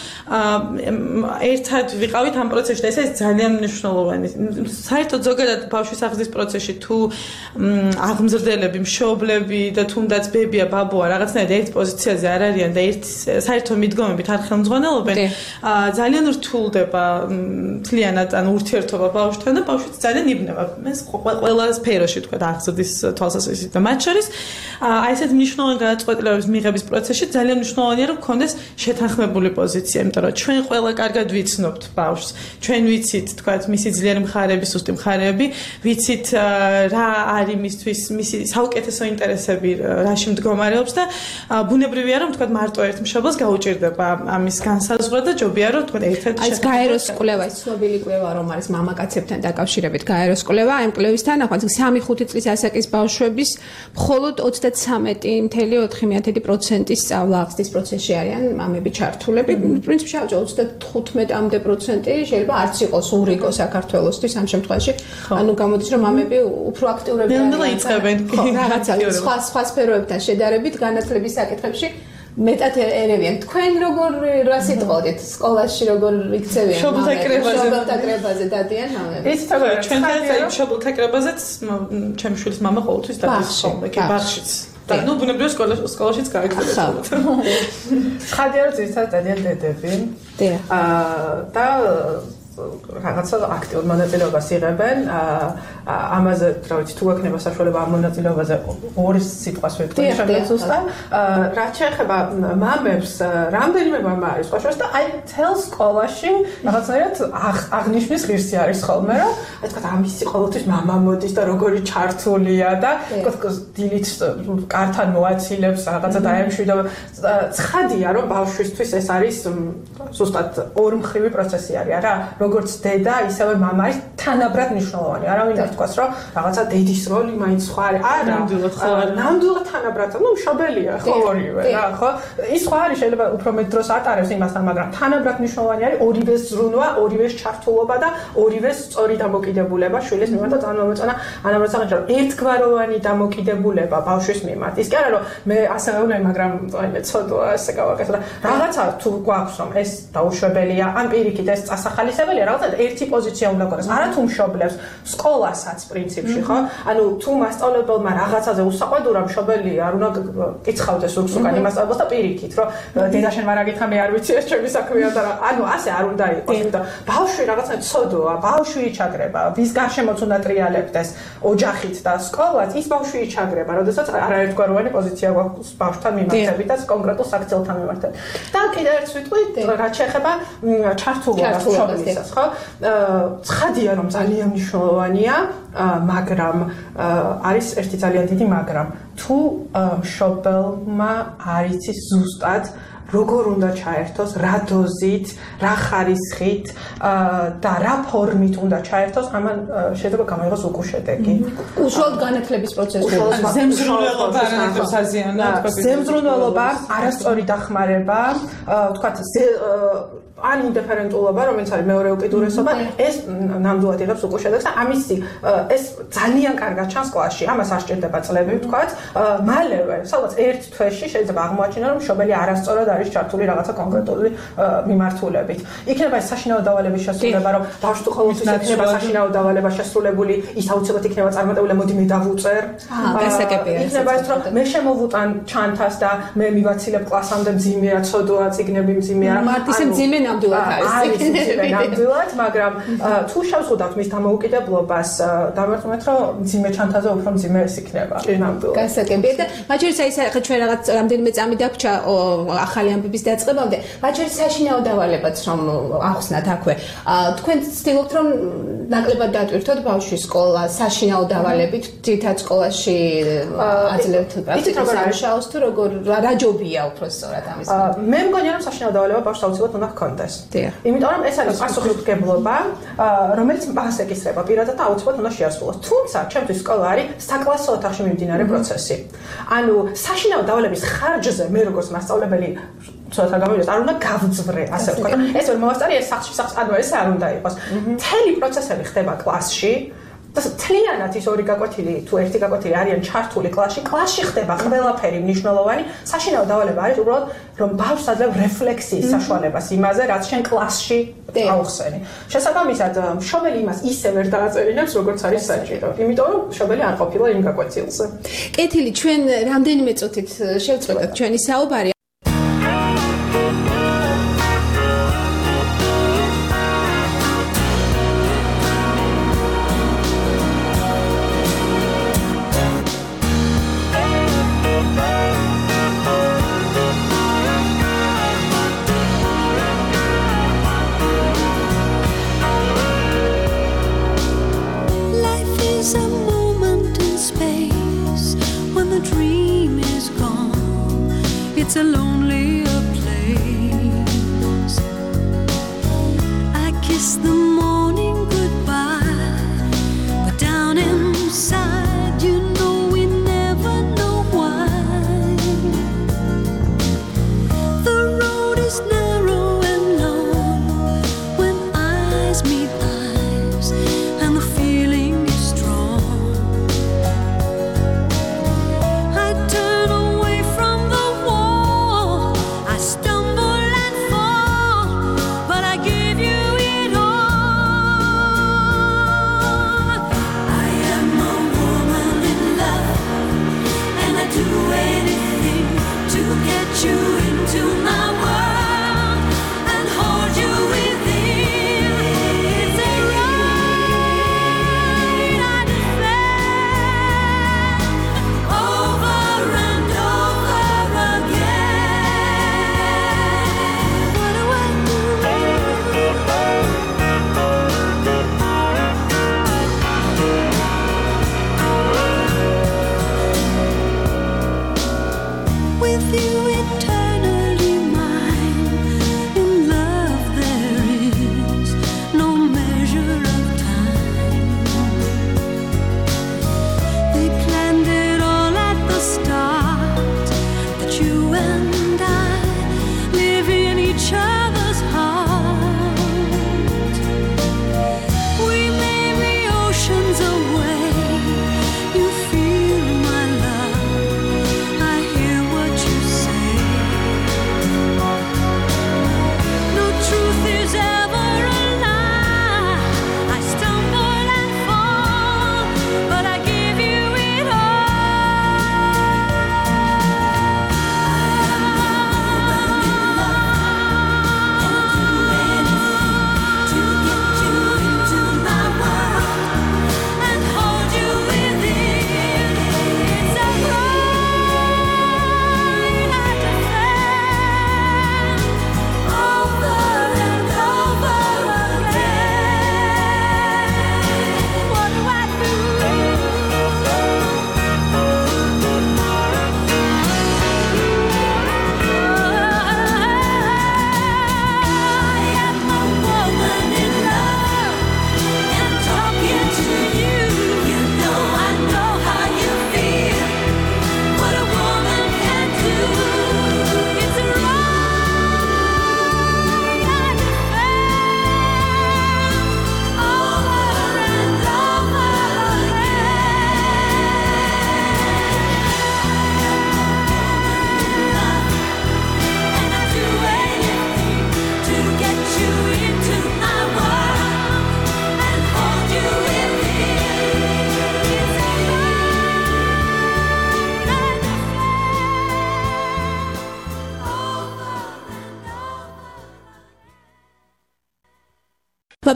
ერთად ვიყავით ამ პროცესში და ეს არის ძალიან მნიშვნელოვანი. საერთოდ ზოგადად ბავშვის აღზრდის პროცესში თუ აღმზრდელები, მშობლები და თუნდაც ბებია, ბაბუა რაღაცნაირად ერთ პოზიციაზე არ არიან და ერთ საერთო მიდგომებით არ ხელმძღვანელობენ, ძალიან რთულდება მთლიანად ან ურთიერთობა ბავშვთან და ბავშვიც ძალიან იბნება. ეს ყველა სფეროში თქვა აღზრდის თვალსაზრისით და მათ შორის აი ესეთ მნიშვნელოვან გადაწყვეტილებების მიღების პროცესში ძალიან მნიშვნელოვანია რომ გქონდეს შეთანხმებული პოზიცია, იმიტომ რომ ჩვენ ყველა კარგად ვიცნობთ ბავშვს, ჩვენ ვიცით თქვა მისი ძლიერი მხარეები, სუსტი მხარეები, ვიცით რა არის მისთვის მისი საუკეთესო ინტერესები რაში მდგომარეობს და ბუნებრივია რომ თქვა მარტო ერთ მშობელს გაუჭირდება ამის განსაზღვრა და ჯობია რომ თქვა ერთ-ერთ ეს გაეროს კვლევა, ის ცნობილი კვლევა რომ არის მამაკაცებთან დაკავშირებით გაეროს კვლევა, ამ კვლევის თანახმად სამი ხუთი წლის ასაკის ბავშვების მხოლოდ ოცდათსამეტი ფاصლე ოთხი პროცენტი სწავლა ახსნის პროცესში არიან მამები ჩართულები. პრინციპში ოცდათხუთმეტამდე პროცენტი შეიძლება არც იყოს ურიგო საქართველოსთვის ამ შემთხვევაში. ანუ გამოდის რომ მამები უფრო აქტიურები არიან რაღაცა სხვა სხვა სფეროებთან შედარებით განათლების საკითხებში მეტად ერევიან. თქვენ როგორ რას იტყოდით სკოლაში როგორ იქცევიან მშობელთა კრებაზე მშობელთა კრებაზე დადიან მამები? ის თქო ჩვენ ხარ მშობელთა კრებაზეც ჩემი შვილის მამა ყოველთვის დადის ხოლმე კი ბაღშიც და ნუ ბუნებრივია სკოლაში სკოლაშიც გაიქცევთ. ხადია რომ ძირითადად დადიან დედები. აა და რაღაცა აქტიურ მონაწილეობას იღებენ. ამაზე რა ვიცი თუ ექნება საშუალება ამ მონაწილეობაზე ორი სიტყვას ვეთქვი შემდეგ ზუსტად. რაც შეეხება მამებს, რამდენიმე მამა არის სხვაშორის და აი თელ სკოლაში რაღაცნაირად აღნიშნის ღირსი არის ხოლმე, რომ აი თქვა ამისი ყოველთვის მამა მოდის და როგორი ჩართულია და თქვა დილით კართან მოაცილებს რაღაცა დაემშვიდა. ცხადია რომ ბავშვისთვის ეს არის ზუსტად ორმხრივი პროცესი არის რა. როგორც დედა, ისევე მამა არის თანაბრად მნიშვნელოვანი. არავინ არ თქვას, რომ რაღაცა დედის როლი მაინც სხვა არის. არა, ნამდვილად ხო არა. ნამდვილად თანაბრად. ნუ მშობელია ხო ორივე, რა, ხო? ის სხვა არის, შეიძლება უფრო მეტ დროს ატარებს იმასთან, მაგრამ თანაბრად მნიშვნელოვანი არის ორივეს ზრუნვა, ორივეს ჩართულობა და ორივეს სწორი დამოკიდებულება შვილის მიმართ და წარმომეწონა ანაბრძოლს აღნიშნა, რომ ერთგვაროვანი დამოკიდებულება ბავშვის მიმართ. ის კი არა, რომ მე ასე ვეუბნები, მაგრამ აი ცოდვა ასე გავაკეთე და რაღაცა თუ გვაქვს, რომ ეს დაუშვებელია, ან პირიქით ეს წასახალისებელია რაღაცა ერთი პოზიცია უნდა გქონდეს. არა თუ მშობლებს, სკოლასაც პრინციპში, ხო? ანუ თუ მასწავლებელმა რაღაცაზე უსაყვედურა მშობელი არ უნდა კიცხავდეს უკან იმასწავლებელს და პირიქით, რომ დედა შენ მარა გითხა მე არ ვიცი ეს ჩემი საქმეა და ანუ ასე არ უნდა იყოს, იმიტომ ბავშვი რაღაცა ცოდოა, ბავშვი იჩაგრება, ვის გარშემოც უნდა ტრიალებდეს ოჯახით და სკოლაც, ის ბავშვი იჩაგრება, როდესაც არაერთგვაროვანი პოზიცია გვაქვს ბავშვთან მიმართებით და კონკრეტულ საქციელთან მიმართებით. და კიდევ ერთ ვიტყვი, რაც შეეხება ჩართულობას მშობლისას. ხო? ცხადია რომ ძალიან მნიშვნელოვანია, მაგრამ არის ერთი ძალიან დიდი მაგრამ. თუ მშობელმა არ იცის ზუსტად როგორ უნდა ჩაერთოს, რა დოზით, რა ხარისხით და რა ფორმით უნდა ჩაერთოს, ამან შეიძლება გამოიღოს უკუშედეგი. უშუალოდ განათლების პროცესში ზემზრუნველობა არანაირ საზიანო, ზემზრუნველობა, არასწორი დახმარება, თქვათ ან ინდიფერენტულობა, რომელიც არის მეორე უკიდურესობა, ეს ნამდვილად იღებს უკუშედეგს და ამისი ეს ძალიან კარგად ჩანს კლასში. ამას არ სჭირდება წლები, ვთქვათ, მალევე, სადღაც ერთ თვეში შეიძლება აღმოაჩინოს, რომ მშობელი არასწორად არის ჩართული რაღაცა კონკრეტული მიმართულებით. იქნება ეს საშინაო დავალების შესრულება, რომ ბავშვი თუ ყოველთვის იქნება საშინაო დავალება შესრულებული, ის აუცილებლად იქნება წარმატებული, მოდი მე დავუწერ. გასაგებია. იქნება ეს, რომ მე შემოვუტან ჩანთას და მე მივაცილებ კლასამდე მძიმეა, ცოდოა, წიგნები მძიმეა. მარტო მძიმე ნამდვილად არის. ნამდვილად, მაგრამ თუ შევზღუდავთ მის დამოუკიდებლობას, დამერწმუნეთ, რომ მძიმე ჩანთაზე უფრო მძიმე ეს იქნება. ნამდვილად. გასაგებია და მათ შორის აი ხა ჩვენ რაღაც რამდენიმე წამი დაგვჭა ახალი ამბების დაწყებამდე. მათ შორის საშინაო დავალებაც რომ ახსნათ აქვე. თქვენ ცდილობთ რომ ნაკლებად დაატვირთოთ ბავშვის სკოლა საშინაო დავალებით, თითქოს სკოლაში აძლევთ პრაქტიკულ სამუშაოს თუ როგორ რა ჯობია უფრო სწორად ამის. მე მგონია რომ საშინაო დავალება ბავშვს აუცილებლად უნდა ჰქონდეს. იმიტომ რომ ეს არის პასუხისმგებლობა, რომელიც მას ეკისრება პირადად და აუცილებლად უნდა შეასრულოს. თუმცა, ჩემთვის სკოლა არის საკლასო ოთახში მიმდინარე პროცესი. ანუ საშინაო დავალების ხარჯზე მე როგორც მასწავლებელი ცოტა გამოვიდეს, არ უნდა გავძვრე, ასე ვთქვათ. ეს ვერ მოვასწარი, ეს სახში სახს, ანუ ეს არ უნდა იყოს. მთელი პროცესები ხდება კლასში. და თლიანად ის ორი გაკვეთილი თუ ერთი გაკვეთილი არიან ჩართული კლასში, კლასში ხდება ყველაფერი მნიშვნელოვანი. საშინაო დავალება არის უბრალოდ რომ ბავშვს აძლევ რეფლექსიის საშუალებას იმაზე, რაც შენ კლასში აუხსენი. შესაბამისად, მშობელი იმას ისე ვერ დააწერინებს, როგორც არის საჭირო. იმიტომ რომ მშობელი არ ყოფილა იმ გაკვეთილზე. კეთილი, ჩვენ რამდენიმე წუთით შევწყვეტოთ ჩვენი საუბარი. It's a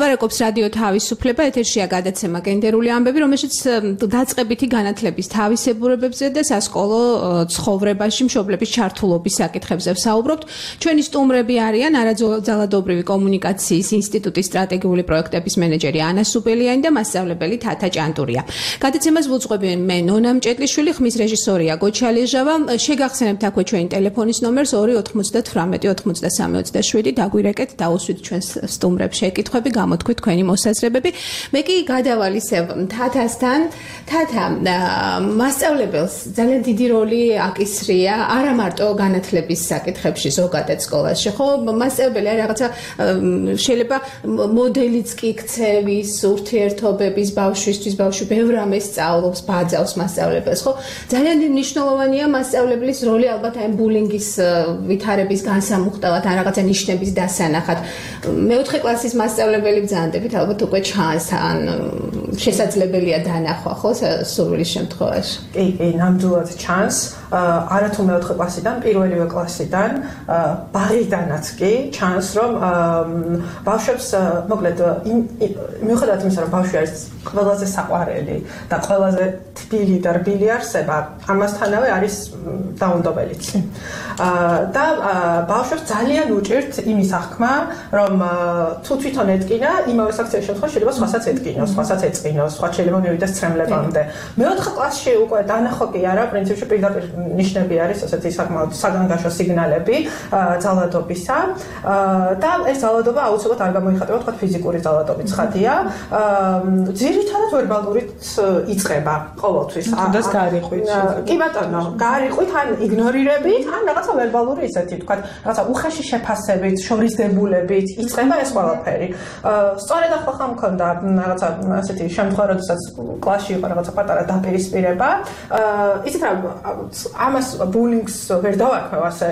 ლაპარაკობს რადიო თავისუფლება, ეთერშია გადაცემა გენდერული ამბები, რომელშიც დაწყებითი განათლების თავისებურებებზე და სასკოლო ცხოვრებაში მშობლების ჩართულობის საკითხებზე ვსაუბრობთ. ჩვენი სტუმრები არიან არაძალადობრივი კომუნიკაციის ინსტიტუტის სტრატეგიული პროექტების მენეჯერი ანა სუბელიანი და მასწავლებელი თათა ჭანტურია. გადაცემას ვუძღვები მე ნონა მჭედლიშვილი, ხმის რეჟისორია გოჩა ლეჟავა. შეგახსენებთ აქვე ჩვენი ტელეფონის ნომერს ორი ოცდაათი ოცდასამი ოცდაშვიდი, დაგვირეკეთ, დაუსვით ჩვენს სტუმრებს შეკითხვები, გამოთქვით თქვენი მოსაზრებები. მე კი გადავალ ისევ თათასთან. თათა, მასწავლებელს ძალიან დიდი როლი აკისრია არა მარტო განათლების საკითხებში ზოგადად სკოლაში, ხო? მასწავლებელი არის რაღაცა შეიძლება მოდელიც კი ქცევის, ურთიერთობების ბავშვისთვის, ბავშვი ბევრ რამეს სწავლობს, ბაძავს მასწავლებელს, ხო? ძალიან მნიშვნელოვანია მასწავლებლის როლი ალბათ აი ბულინგის ვითარების განსამუხტავად, ან რაღაცა ნიშნების დასანახად. მეოთხე კლასის მასწავლებელი ბრძანდებით ალბათ უკვე ჩანს, ან შესაძლებელია დანახვა, ხო, სურვილის შემთხვევაში. კი, კი, ნამდვილად ჩანს. არა თუ მეოთხე კლასიდან, პირველივე კლასიდან, ბაღიდანაც კი ჩანს, რომ ბავშვებს, მოკლედ, მიუხედავად იმისა, რომ ბავშვი არის ყველაზე საყვარელი და ყველაზე თბილი და რბილი არსება, ამასთანავე არის დაუნდობელიც. და ბავშვებს ძალიან უჭირთ იმის აღქმა, რომ თუ თვითონ ეტკინა, იმავე საქციელის შემთხვევაში შეიძლება სხვასაც ეტკინოს, სხვასაც ეწყინოს, სხვა შეიძლება მივიდეს ცრემლებამდე. მეოთხე კლასში უკვე დანახო კი არა, პრინციპში პირდაპირ ნიშნები არის, ასეთი საკმაოდ საგანგაშო სიგნალები ძალადობისა და ეს ძალადობა აუცილებლად არ გამოიხატება, თქვა ფიზიკური ძალადობის ცხადია. ძირითადად ვერბალურით იწყება ყოველთვის. თუნდაც გაარიყვით. კი ბატონო, გაარიყვით ან იგნორირებით, ან რაღაცა ვერბალური ისეთი, თქვა, რაღაცა უხეში შეფასებით, შორისდებულებით იწყება ეს ყველაფერი. სწორედ ახლა ხომ მქონდა რაღაცა ასეთი შემთხვევა, როდესაც კლასში იყო რაღაცა პატარა დაპირისპირება. იცით რა, ამას ბულინგს ვერ დავარქვევ ასე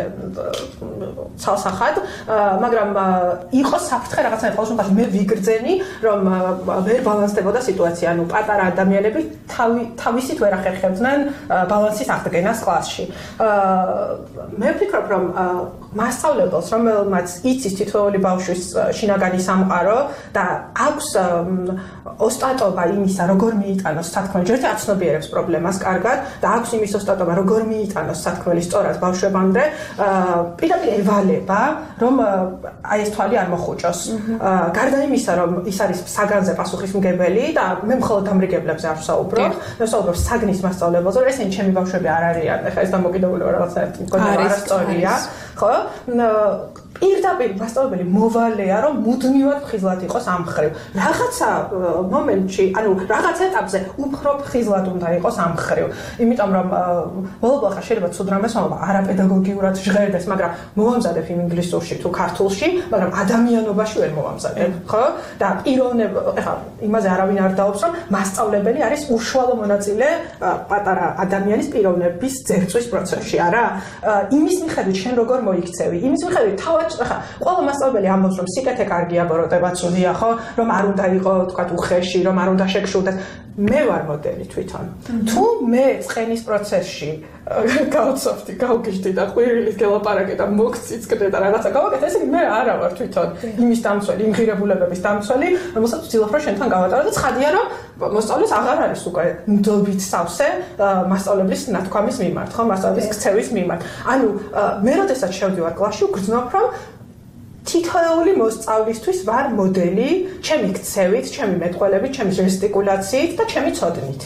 ცალსახად, მაგრამ იყო საფრთხე რაღაცა ყოველთვის მე ვიგრძენი, რომ ვერ ბალანსდებოდა სიტუაცია, ანუ პატარა ადამიანები თავი თავისით ვერ ახერხებდნენ ბალანსის აღდგენას კლასში. მე ვფიქრობ, რომ მასწავლებელს, რომელმაც იცის თითოეული ბავშვის შინაგანი სამყარო და აქვს ოსტატობა იმისა, როგორ მიიტანოს სათქმელი, ჯერ აცნობიერებს პრობლემას კარგად და აქვს იმის ოსტატობა, როგორ მიიტანოს სათქმელი სწორად ბავშვებამდე, პირდაპირ ევალება, რომ აი ეს თვალი არ მოხუჭოს. გარდა იმისა, რომ ის არის საგანზე პასუხისმგებელი და მე მხოლოდ დამრიგებლებზე არ ვსაუბრობ, მე ვსაუბრობ საგნის მასწავლებელზე, რომ ესენი ჩემი ბავშვები არ არიან, ეხლა ეს დამოკიდებულება რაღაცა მგონია არასწორია, ხო? პირდაპირ მასწავლებელი მოვალეა, რომ მუდმივად ფხიზლად იყოს ამ მხრივ. რაღაცა მომენტში, ანუ რაღაც ეტაპზე უფრო ფხიზლად უნდა იყოს ამ მხრივ. იმიტომ რომ ბოლო-ბოლო შეიძლება ცუდ რამეს ვამბობ, არაპედაგოგიურად ჟღერდეს, მაგრამ მოვამზადებ იმ ინგლისურში თუ ქართულში, მაგრამ ადამიანობაში ვერ მოვამზადებ, ხო? და პიროვნება, ეხლა იმაზე არავინ არ დაობს, რომ მასწავლებელი არის უშუალო მონაწილე პატარა ადამიანის პიროვნების ძერწვის პროცესში, არა? იმის მიხედვით შენ როგორ მოიქცევი, იმის მიხედვით თავად ხა ყველა მასწავლებელი ამბობს რომ სიკეთე კარგია, ბოროტება ცუდია, ხო? რომ არ უნდა იყო, თქვა, უხეში, რომ არ უნდა შეგშურდეს. მე ვარ მოდელი თვითონ. თუ მე წენის პროცესში გავცოფდი, გავგიჟდი და ყვირილით გელაპარაკე და მოგციცკდე და რაღაცა გავაკეთე, ესე იგი მე არა ვარ თვითონ იმის დამცველი, იმ ღირებულებების დამცველი, რომელსაც ვცდილობ რომ შენთან გავატარო და ცხადია რომ მოსწავლეს აღარ არის უკვე ნდობით სავსე მასწავლებლის ნათქვამის მიმართ, ხო, მასწავლებლის ქცევის მიმართ. ანუ მე როდესაც შევდივარ კლასში, ვგრძნობ რომ თითოეული მოსწავლისთვის ვარ მოდელი, ჩემი ქცევით, ჩემი მეტყველებით, ჩემი ჟესტიკულაციით და ჩემი ცოდნით.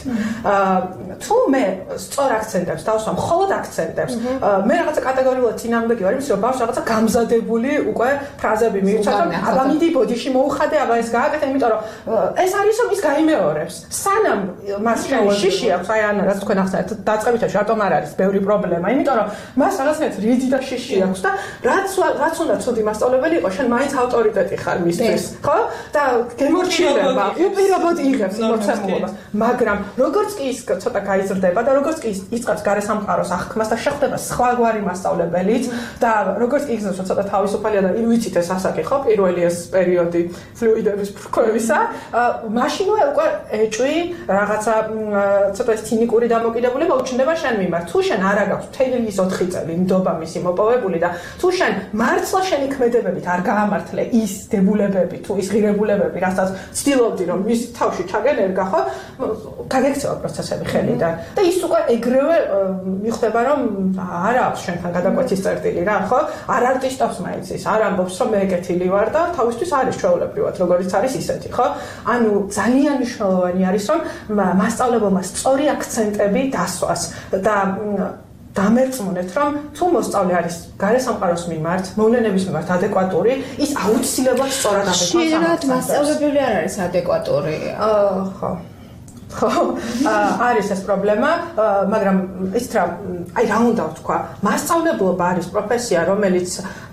თუ მე სწორ აქცენტებს დავსვამ, მხოლოდ აქცენტებს, მე რაღაცა კატეგორიულად წინააღმდეგი ვარ იმის, რომ ბავშვს რაღაცა გამზადებული უკვე ფრაზები მივიცვა, რომ აბა მიდი ბოდიში მოუხადე, აბა ეს გააკეთე, იმიტომ რომ ეს არის რომ ის გაიმეორებს. სანამ მას შიში აქვს, აი ან რაც თქვენ ახსენეთ, დაწყებითებში რატომ არ არის ბევრი პრობლემა, იმიტომ რომ მას რაღაცნაირად რიდი და შიში აქვს და რაც რაც უნდა ცუდი მასწავლებელი იყო, შენ მაინც ავტორიტეტი ხარ მისთვის, ხო? და გემორჩილება, უპირობოდ იღებს მოცემულობას, მაგრამ როგორც კი ის ცოტა გაიზრდება და როგორც კი იწყებს გარესამყაროს აღქმას და შეხვდება სხვაგვარი მასწავლებელიც და როგორც კი იგრძნობს ცოტა თავისუფალია და ვიცით ეს ასაკი, ხო, პირველი ეს პერიოდი ფლუიდების ფრქვევისა, მაშინვე უკვე ეჭვი რაღაცა ცოტა ეს ცინიკური დამოკიდებულება უჩნდება შენ მიმართ. თუ შენ არ აგაქვს მთელი ის ოთხი წელი ნდობა მისი მოპოვებული და თუ შენ მართლა შენი ქმედებებით ერთმანეთით არ გაამართლე ის დებულებები თუ ის ღირებულებები, რასაც ცდილობდი რომ მის თავში ჩაგენერგა, ხო? გაგექცევა პროცესები ხელიდან. და ის უკვე ეგრევე მიხვდება რომ არ აქვს შენთან გადაკვეთის წერტილი რა, ხო? არ არტისტავს მაინც ის, არ ამბობს რომ მე ეგეთილი ვარ და თავისთვის არის ჩვეულებრივად, როგორც არის ისეთი, ხო? ანუ ძალიან მნიშვნელოვანი არის რომ მასწავლებელმა სწორი აქცენტები დასვას და დამერწმუნეთ რომ თუ მოსწავლე არის გარესამყაროს მიმართ, მოვლენების მიმართ ადეკვატური, ის აუცილებლად სწორად აღიქვამს. შეიძლება მასწავლებელი არ არის ადეკვატური. ხო. ხო, არის ეს პრობლემა, მაგრამ ის რა, აი რა უნდა ვთქვა, მასწავლებლობა არის პროფესია, რომელიც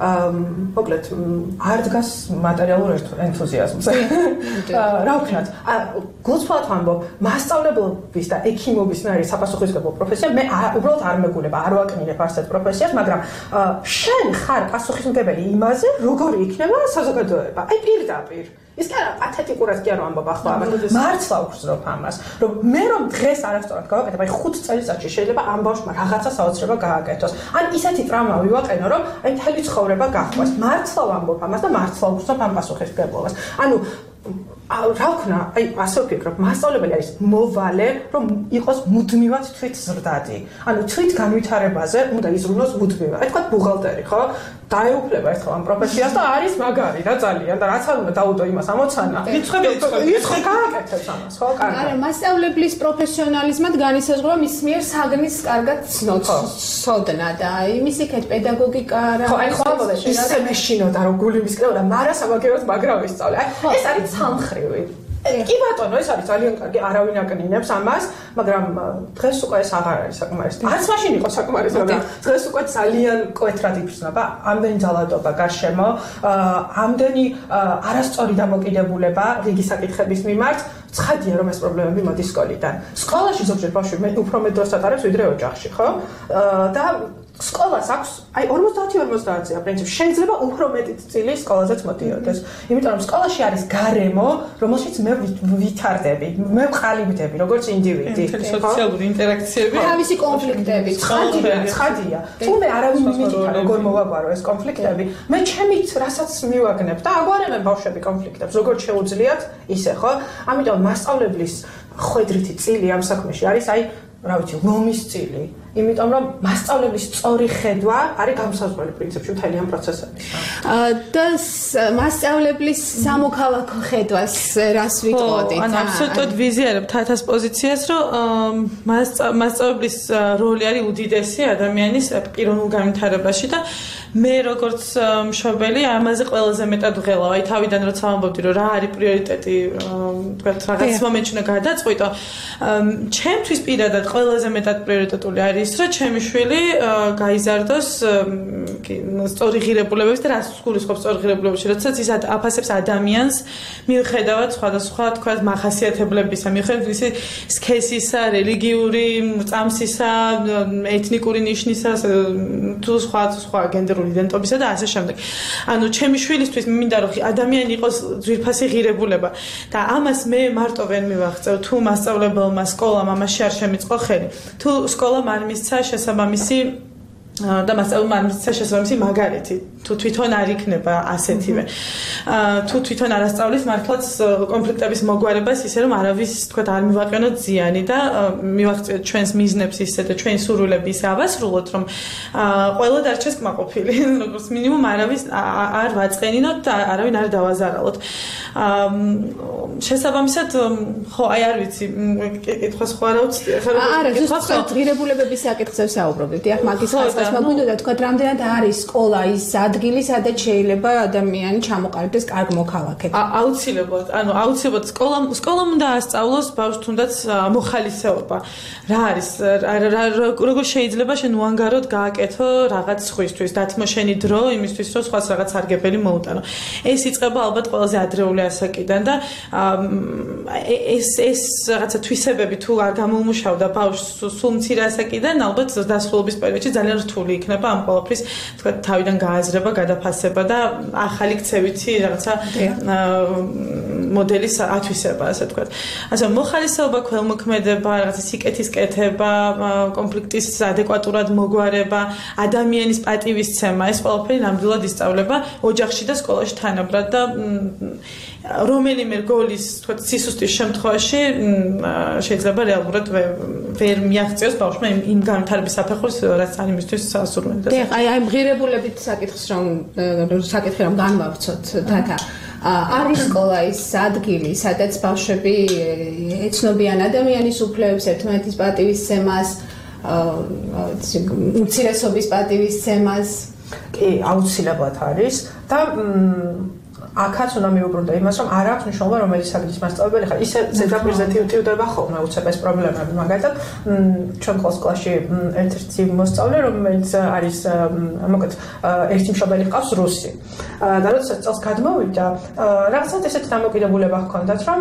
მოკლედ არ დგას მატერიალურ ენთუზიაზმზე. რა ვქნათ, გულწრფელად ვამბობ, მასწავლებლობის და ექიმობის ნაირი საპასუხისმგებლო პროფესია, მე უბრალოდ არ მეგულება, არ ვაკნინებ ასეთ პროფესიას, მაგრამ შენ ხარ პასუხისმგებელი იმაზე, როგორი იქნება საზოგადოება. აი პირდაპირ. ის კი არა პათეტიკურად კი არ ვამბობ ახლა, მართლა ვგრძნობ ამას, რომ მე რომ დღეს არასწორად გავაკეთებ, აი ხუთ წელიწადში შეიძლება ამ ბავშვმა რაღაცა საოცრება გააკეთოს. ან ისეთი ტრაუმა ვივაყენო, რომ აი მთელი ცხოვრება გაჰყვას. მართლა ვამბობ ამას და მართლა ვგრძნობ ამ პასუხისმგებლობას. ანუ რა ვქნა, აი ასე ვფიქრობ, მასწავლებელი არის მოვალე, რომ იყოს მუდმივად თვითზრდადი. ანუ თვით განვითარებაზე უნდა იზრუნოს მუდმივად. აი თქვა ბუღალტერი, ხო? დაეუფლება ერთხელ ამ პროფესიას და არის მაგარი რა ძალიან და რაც არ უნდა დაუდო იმას ამოცანა. იცხვები, იცხვი გააკეთებს ამას, ხო? კარგად. არა, მასწავლებლის პროფესიონალიზმად განისაზღვრა მის მიერ საგნის კარგად ცოდნა და იმის იქეთ პედაგოგიკა რა. ხო, აი ხო, ისე მეშინოდა რომ გული მისკრევა და მარა სამაგეროს მაგრა ვისწავლე. აი ეს არის ცალმხრივი. კი ბატონო, ეს არის ძალიან კარგი, არავინ აკნინებს ამას, მაგრამ დღეს უკვე ეს აღარ არის საკმარისი. არც მაშინ იყო საკმარისი, მაგრამ დღეს უკვე ძალიან კვეთრად იფრძნება, ამდენი ძალადობა გარშემო, ამდენი არასწორი დამოკიდებულება რიგი საკითხების მიმართ. ცხადია რომ ეს პრობლემები მოდის სკოლიდან. სკოლაში ზოგჯერ ბავშვი უფრო მეტ დროს ატარებს ვიდრე ოჯახში, ხო? და სკოლას აქვს აი ორმოცდაათი ორმოცდაათია პრინციპი შეიძლება უფრო მეტი წილი სკოლაზეც მოდიოდეს. იმიტომ რომ სკოლაში არის გარემო, რომელშიც მე ვითარდები, მე ვყალიბდები როგორც ინდივიდი. სოციალური ინტერაქციები, თავისი კონფლიქტები, ცხადია, ცხადია. თუ მე არავინ მიმიქცა როგორ მოვაგვარო ეს კონფლიქტები, მე ჩემით რასაც მივაგნებ და აგვარებენ ბავშვები კონფლიქტებს, როგორც შეუძლიათ, ისე ხო? ამიტომ მასწავლებლის ხვედრითი წილი ამ საქმეში არის აი რა ვიცი, ლომის წილი. იმიტომ რომ მასწავლებლის სწორი ხედვა არის გამოსაზღვრელი პრინციპში მთელი ამ პროცესების. და მასწავლებლის სამოქალაქო ხედვას რას ვიტყოდით? ანუ აბსოლუტურად ვიზიარებ თათას პოზიციას, რომ მასწავლებლის როლი არის უდიდესი ადამიანის პიროვნულ განვითარებაში და მე როგორც მშობელი ამაზე ყველაზე მეტად ვღელავ. აი თავიდან როცა ვამბობდი, რომ რა არის პრიორიტეტი, თქვათ რაღაც მომენტში უნდა გადაწყვიტო. ჩემთვის პირადად ყველაზე მეტად პრიორიტეტული არის ის, რომ ჩემი შვილი გაიზარდოს სწორი ღირებულებების და რაც გულისხმობს სწორი ღირებულებებში, როდესაც ის აფასებს ადამიანს მიუხედავად სხვადასხვა თქვათ მახასიათებლებისა, მიუხედავად ისი სქესისა, რელიგიური წამსისა, ეთნიკური ნიშნისა, თუ სხვა სხვა გენდერული იდენტობისა და ასე შემდეგ. ანუ ჩემი შვილისთვის მინდა რომ ადამიანი იყოს ძვირფასი ღირებულება და ამას მე მარტო ვერ მივაღწევ, თუ მასწავლებელმა სკოლამ ამაში არ შემიწყო ხელი. თუ სკოლამ არ მისცა შესაბამისი და მასწავლებელმა არ მისცა შესაბამისი მაგალითი, თუ თვითონ არ იქნება ასეთივე. თუ თვითონ არ ასწავლის მართლაც კონფლიქტების მოგვარებას ისე რომ არავის თქვა არ მივაყენოთ ზიანი და მივაღწიოთ ჩვენს მიზნებს ისე და ჩვენი სურვილები ისე ავასრულოთ რომ ყველა დარჩეს კმაყოფილი, როგორც მინიმუმ არავის არ ვაწყენინოთ და არავინ არ დავაზარალოთ. შესაბამისად ხო აი არ ვიცი კითხვა სხვა რა ვცდი ახლა არა ზუსტად ღირებულებების საკითხზე ვსაუბრობთ. დიახ, მაგის ხასხას მოგვიდოდა თქვა რამდენად არის სკოლა ის ადგილი, სადაც შეიძლება ადამიანი ჩამოყალიბდეს კარგ მოქალაქედ. აუცილებლად, ანუ აუცილებლად სკოლამ სკოლამ უნდა ასწავლოს ბავშვს თუნდაც მოხალისეობა. რა არის როგორ შეიძლება შენ უანგაროდ გააკეთო რაღაც სხვისთვის, დათმო შენი დრო იმისთვის, რომ სხვას რაღაც სარგებელი მოუტანო. ეს იწყება ალბათ ყველაზე ადრეული ასაკიდან და ეს ეს რაღაცა თვისებები თუ არ გამოუმუშავდა ბავშვს სულ მცირე ასაკიდან, ალბათ დასრულების პერიოდში ძალიან რთული იქნება ამ ყველაფრის თქვა თავიდან გააზრება, გადაფასება და ახალი ქცევითი რაღაცა მოდელის ათვისება, ასე ვთქვათ. ასე მოხალისეობა, ქველმოქმედება, რაღაცა სიკეთის კეთება, კონფლიქტის ადეკვატურად მოგვარება, ადამიანის პატივისცემა, ეს ყველაფერი ნამდვილად ისწავლება ოჯახში და სკოლაში თანაბრად და რომელიმე რგოლის, თქვათ, სისუსტის შემთხვევაში შეიძლება რეალურად ვერ მიაღწიოს ბავშვმა იმ განვითარების საფეხურს, რაც არ იმისთვის სასურველია. დიახ, აი აი მღირებულებით საკითხს რომ საკითხი რომ განვავრცოთ თათა. არის სკოლა ის ადგილი, სადაც ბავშვები ეცნობიან ადამიანის უფლებებს, ერთმანეთის პატივისცემას, უმცირესობის პატივისცემას. კი, აუცილებლად არის და აქაც უნდა მიუბრუნდე იმას, რომ არ აქვს მნიშვნელობა, რომელი საგნის მასწავლებელი ხარ. ისე ზედაპირზე ტივტივდება ხოლმე უცებ ეს პრობლემები, მაგალითად, ჩვენ კლასში ერთ-ერთი მოსწავლე, რომელიც არის, მოკლედ, ერთი მშობელი ჰყავს რუსი. და როდესაც წელს გადმოვიდა, რაღაცა ესეთი დამოკიდებულება ჰქონდათ, რომ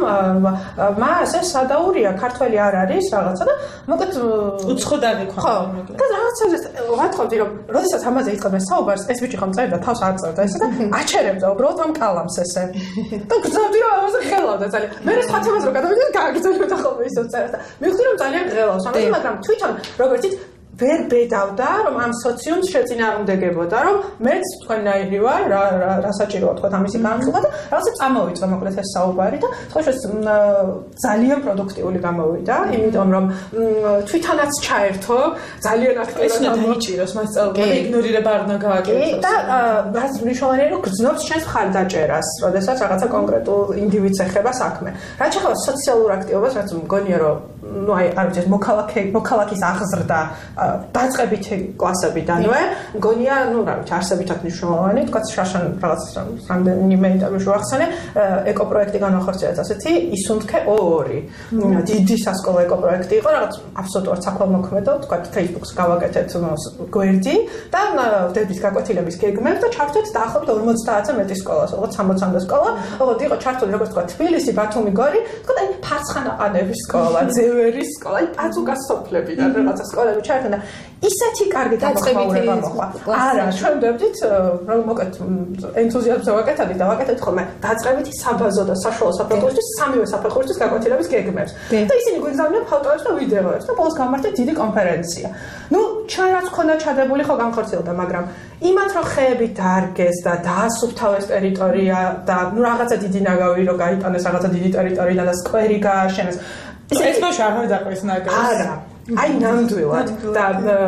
მას ეს სადაურია, ქართველი არ არის, რაღაცა და მოკლედ უცხოდ არ იქვა. ხო. და რაღაცა ვათხოვდი, რომ როდესაც ამაზე იწყებენ საუბარს, ეს ბიჭი ხომ წერდა, თავს არ წერდა ესე და აჩერებდა უბრალოდ ამ კალამს ესე. და გძავდი რომ ამაზე ხელავდა ძალიან. მე რა სხვა თემას რო გადავიდე, გააგრძელებდა ხოლმე ისევ წერას და მივხვდი რომ ძალიან ღელავს ამაზე, მაგრამ თვითონ როგორც იცით ვერ ბედავდა, რომ ამ სოციუმს შეწინააღმდეგებოდა, რომ მეც თქვენნაირი ვარ, რა რა საჭიროა თქვა ამისი განხილვა და რაღაცა წამოვიწვა მოკლედ ეს საუბარი და თქოს ძალიან პროდუქტიული გამოვიდა, იმიტომ რომ თვითონაც ჩაერთო, ძალიან აქტიურად დაიჭიროს მასწავლებელი, იგნორირება არ უნდა გააკეთოს. და რაც მნიშვნელოვანია, რომ გრძნობს ჩვენს მხარდაჭერას, როდესაც რაღაცა კონკრეტულ ინდივიდს ეხება საქმე. რაც ახლა სოციალურ აქტივობას, რაც მგონია, რომ ну აი არ ვიცი მოქალაქე მოქალაქის აღზრდა დაწყებითი კლასებიდანვე მგონია ну რა ვიცი არსებითად მნიშვნელოვანი თქვა შაშან რაღაც რამდენიმე ინტერვიუში ვახსენე ეკოპროექტი განახორციელეს ასეთი ისუნთქე ორი დიდი სასკოლო ეკოპროექტი იყო რაღაც აბსოლუტურად საქველმოქმედო თქვა Facebook-ს გავაკეთეთ გვერდი და ვდებით გაკვეთილების გეგმებს და ჩავთვით დაახლოებით ორმოცდაათზე მეტი სკოლა როგორც სამოცამდე სკოლა ოღონდ იყო ჩართული როგორც თქვა თბილისი ბათუმი გორი თქვა აი ფარცხანაყანების სკოლა ძევერის სკოლა აი პაწუკას სოფლებიდან რაღაცა სკოლები ჩართული და ისეთი კარგი დაწყებითი მოხდა. არა, ჩვენ ვდებდით, რომ მოკეთ ენთუზიაზმზე ვაკეთებდით და ვაკეთებთ ხოლმე დაწყებითი საბაზო და საშუალო საფეხურისთვის სამივე საფეხურისთვის გაკვეთილების გეგმებს. და ისინი გვიგზავნიან ფოტოებს და ვიდეოებს და ბოლოს გამართეთ დიდი კონფერენცია. ნუ ჩვენ რაც ქონდა ჩადებული ხო განხორციელდა, მაგრამ იმათ რომ ხეები დარგეს და დაასუფთავეს ტერიტორია და ნუ რაღაცა დიდი ნაგავი რო გაიტანეს რაღაცა დიდი ტერიტორიიდან და სკვერი გააშენეს. ეს ბავშვი არ დაყვეს ნაგავს. არა. აი ნამდვილად და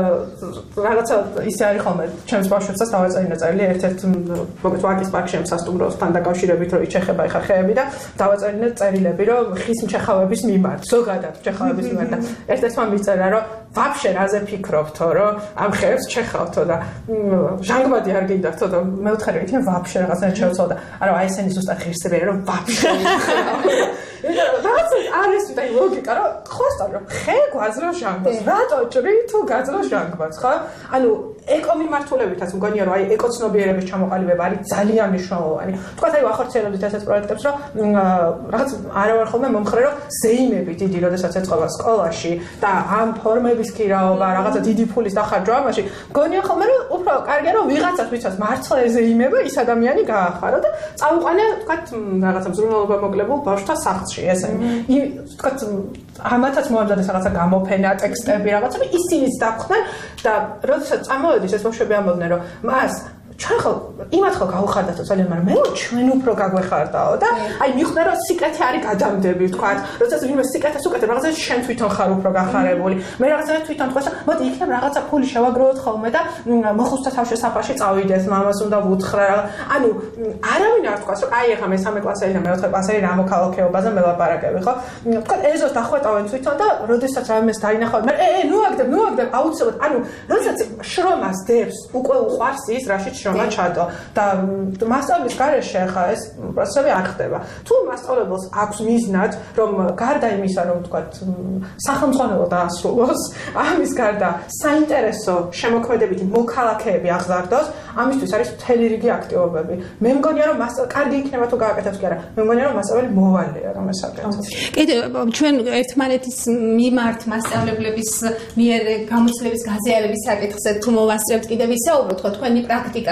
რაღაცა ისე არის ხოლმე ჩემს ბავშვებსაც დავაწერინე წერილი ერთ-ერთ მოგეთ ვაკის პარკში სასტუმროსთან დაკავშირებით რომ იჩეხება ეხა ხეები და დავაწერინე წერილები რომ ხის მჩეხავების მიმართ ზოგადად მჩეხავების მიმართ და ერთ-ერთმა მიწერა რომ ვაფშე რაზე ფიქრობთო რომ ამ ხეებს ჩეხავთო და ჟანგბადი არ გინდათო და მეუთხარი იქნებ ვაფშე რაღაცა შევცვალ და არა აი ესენი ზუსტად ღირსებია რომ ვაფშე რაღაცა არის და ლოგიკა რომ ხოსტა რომ ხე გვაზრო ჟანგბადს რატო ჭრი თუ გაძრო ჟანგბადს ხო ანუ ეკომიმართულებითაც მგონია რომ აი ეკოცნობიერების ჩამოყალიბება არის ძალიან მნიშვნელოვანი თქვა აი ვახორციელებდით ესეთ პროექტებს რომ რაღაც არა ვარ ხოლმე მომხრე რომ ზეიმები დიდი როდესაც ეწყობა სკოლაში და ამ ფორმების ქირაობა რაღაცა დიდი ფულის დახარჯვა ამაში მგონია ხოლმე რომ უფრო კარგია რომ ვიღაცას ვიცას მართლა ეზეიმება ის ადამიანი გაახარო და წავუყანე თქვა რაღაცა მზრუნველობა მოკლებულ ბავშვთა სახლში ესე თქვა ამათაც მოამზადეს რაღაცა გამოფენა ტექსტები რაღაცა ისინიც დახვდნენ და როდესაც წამოვედის ეს ბავშვები ამბობდნენ რომ მას ჩვენ ხო იმათ ხო გავხარდათო ძალიან მაგრამ მე ჩვენ უფრო გაგვეხარდაო და აი მიხვდნენ რომ სიკეთე არის გადამდები თქვა როდესაც ვინმე სიკეთეს უკეთებ რაღაცა შენ თვითონ ხარ უფრო გახარებული მე რაღაცა თვითონ თქვა მოდი იქნებ რაღაცა ფული შევაგროვოთ ხოლმე და მოხუცთა თავში საფაში წავიდეთ მამას უნდა ვუთხრა ანუ არავინ არ თქვას რომ აი ეხა მე სამე კლასელი და მეოთხე კლასელი რა მოქალაქეობაზე მელაპარაკები ხო თქვა ეზოს დახვეტავენ თვითონ და როდესაც რამეს დაინახავენ მე ე ნუ აგდებ ნუ აგდებ აუცილებლად ანუ როდესაც შრომას დებს უკვე უყვარს ის რაშიც შრომა ჩადო და მასწავლებლის გარეშე ხა ეს პროცესები არ ხდება. თუ მასწავლებელს აქვს მიზნად, რომ გარდა იმისა, რომ თქვათ სახელმძღვანელო დაასრულოს, ამის გარდა საინტერესო შემოქმედებითი მოქალაქეები აღზარდოს, ამისთვის არის მთელი რიგი აქტივობები. მე მგონია რომ კარგი იქნება თუ გააკეთებს კი არა. მე მგონია რომ მასწავლებელი მოვალეა რომ ეს აკეთოს. კიდე ჩვენ ერთმანეთის მიმართ მასწავლებლების მიერ გამოცდილების გაზიარების საკითხზე თუ მოვასწრებთ კიდე ვისაუბროთ, ხო თქვენი პრაქტიკა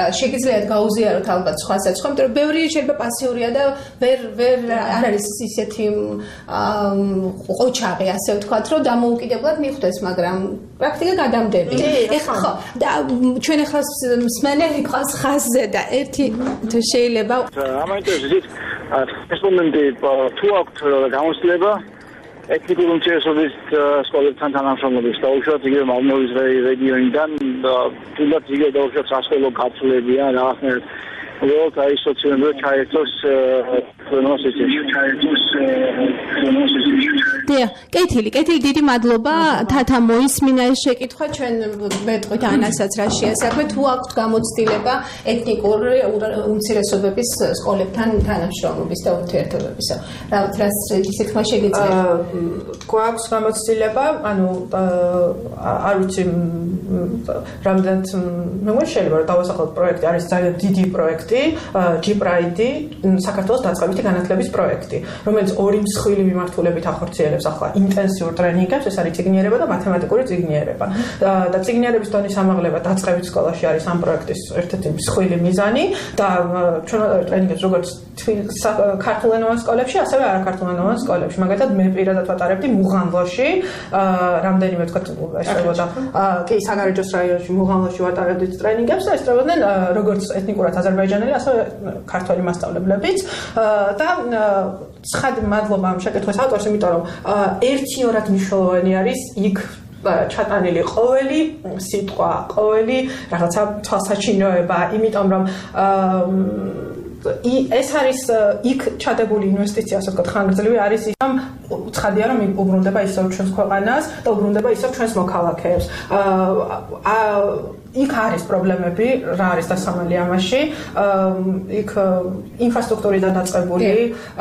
შეგიძლიათ გაუზიაროთ ალბათ სხვასაც ხო, იმიტომ რომ ბევრი შეიძლება პასიურია და ვერ ვერ არ არის ისეთი ყოჩაღი, ასე ვთქვათ, რომ დამოუკიდებლად მიხვდეს, მაგრამ პრაქტიკა გადამდები. ეხლა ხო, და ჩვენ ახლა მსმენელი ყავს ხაზზე და ერთი თუ შეიძლება ამაინტერესებს რესპონდენტი თუ აქვთ გამოცდილება ეთნიკური უმცირესობის სკოლებთან თანამშრომლობის და უშუალოდ იგივე მალმოვის რეგიონიდან თუნდაც იგივე და უშუალოდ სასკოლო გაფრთხილებიან რაღაცნაირად უბრალოდ აი სოციალურად ჩაერთოს პროცესში ჩაერთოს პროცესში დიახ, კეთილი, კეთილი, დიდი მადლობა. თათა მოისმინა ეს შეკითხვა, ჩვენ მეტყვით ანასაც რა შეასაქმე, თუ აქვთ გამოცდილება ეთნიკური უმცირესობების სკოლებთან თანამშრომლობის და ურთიერთობებისა. რაღაც რას ისეთმა შეგიძლიათ? გვაქვს გამოცდილება, ანუ არ ვიცი რამდენად მე შეიძლება რომ დავასახელოთ პროექტი, არის ძალიან დიდი პროექტი, ჯი-პრაიდი, საქართველოს დაწყებითი განათლების პროექტი, რომელიც ორი მსხვილი მიმართულებით ახორციელებს ახლა ინტენსიურ ტრენინგებს, ეს არის წიგნიერება და მათემატიკური წიგნიერება. და წიგნიერების დონის ამაღლება დაწყებით სკოლაში არის ამ პროექტის ერთ-ერთი მსხვილი მიზანი და ჩვენ ტრენინგებს როგორც ქართულენოვან სკოლებში, ასევე არაქართულენოვან სკოლებში. მაგალითად, მე პირადად ვატარებდი მუღანლოში, რამდენიმე თქვა ესწრებოდა, კი, საგარეჯოს რაიონში მუღანლოში ვატარებდით ტრენინგებს და ესწრებოდნენ როგორც ეთნიკურად აზერბაიჯანელი, ასევე ქართველი მასწავლებლებიც და ცხად მადლობა ამ შეკითხვის ავტორს, იმიტომ რომ ერთიორად მნიშვნელოვანი არის იქ ჩატანილი ყოველი სიტყვა, ყოველი რაღაცა თვალსაჩინოება, იმიტომ რომ ეს არის იქ ჩადებული ინვესტიცია, ასე ვთქვათ, ხანგრძლივი არის ის, რომ ცხადია, რომ უბრუნდება ისევ ჩვენს ქვეყანას და უბრუნდება ისევ ჩვენს მოქალაქეებს. იქ არის პრობლემები, რა არის დასამალი ამაში. იქ ინფრასტრუქტურიდან დაწყებული,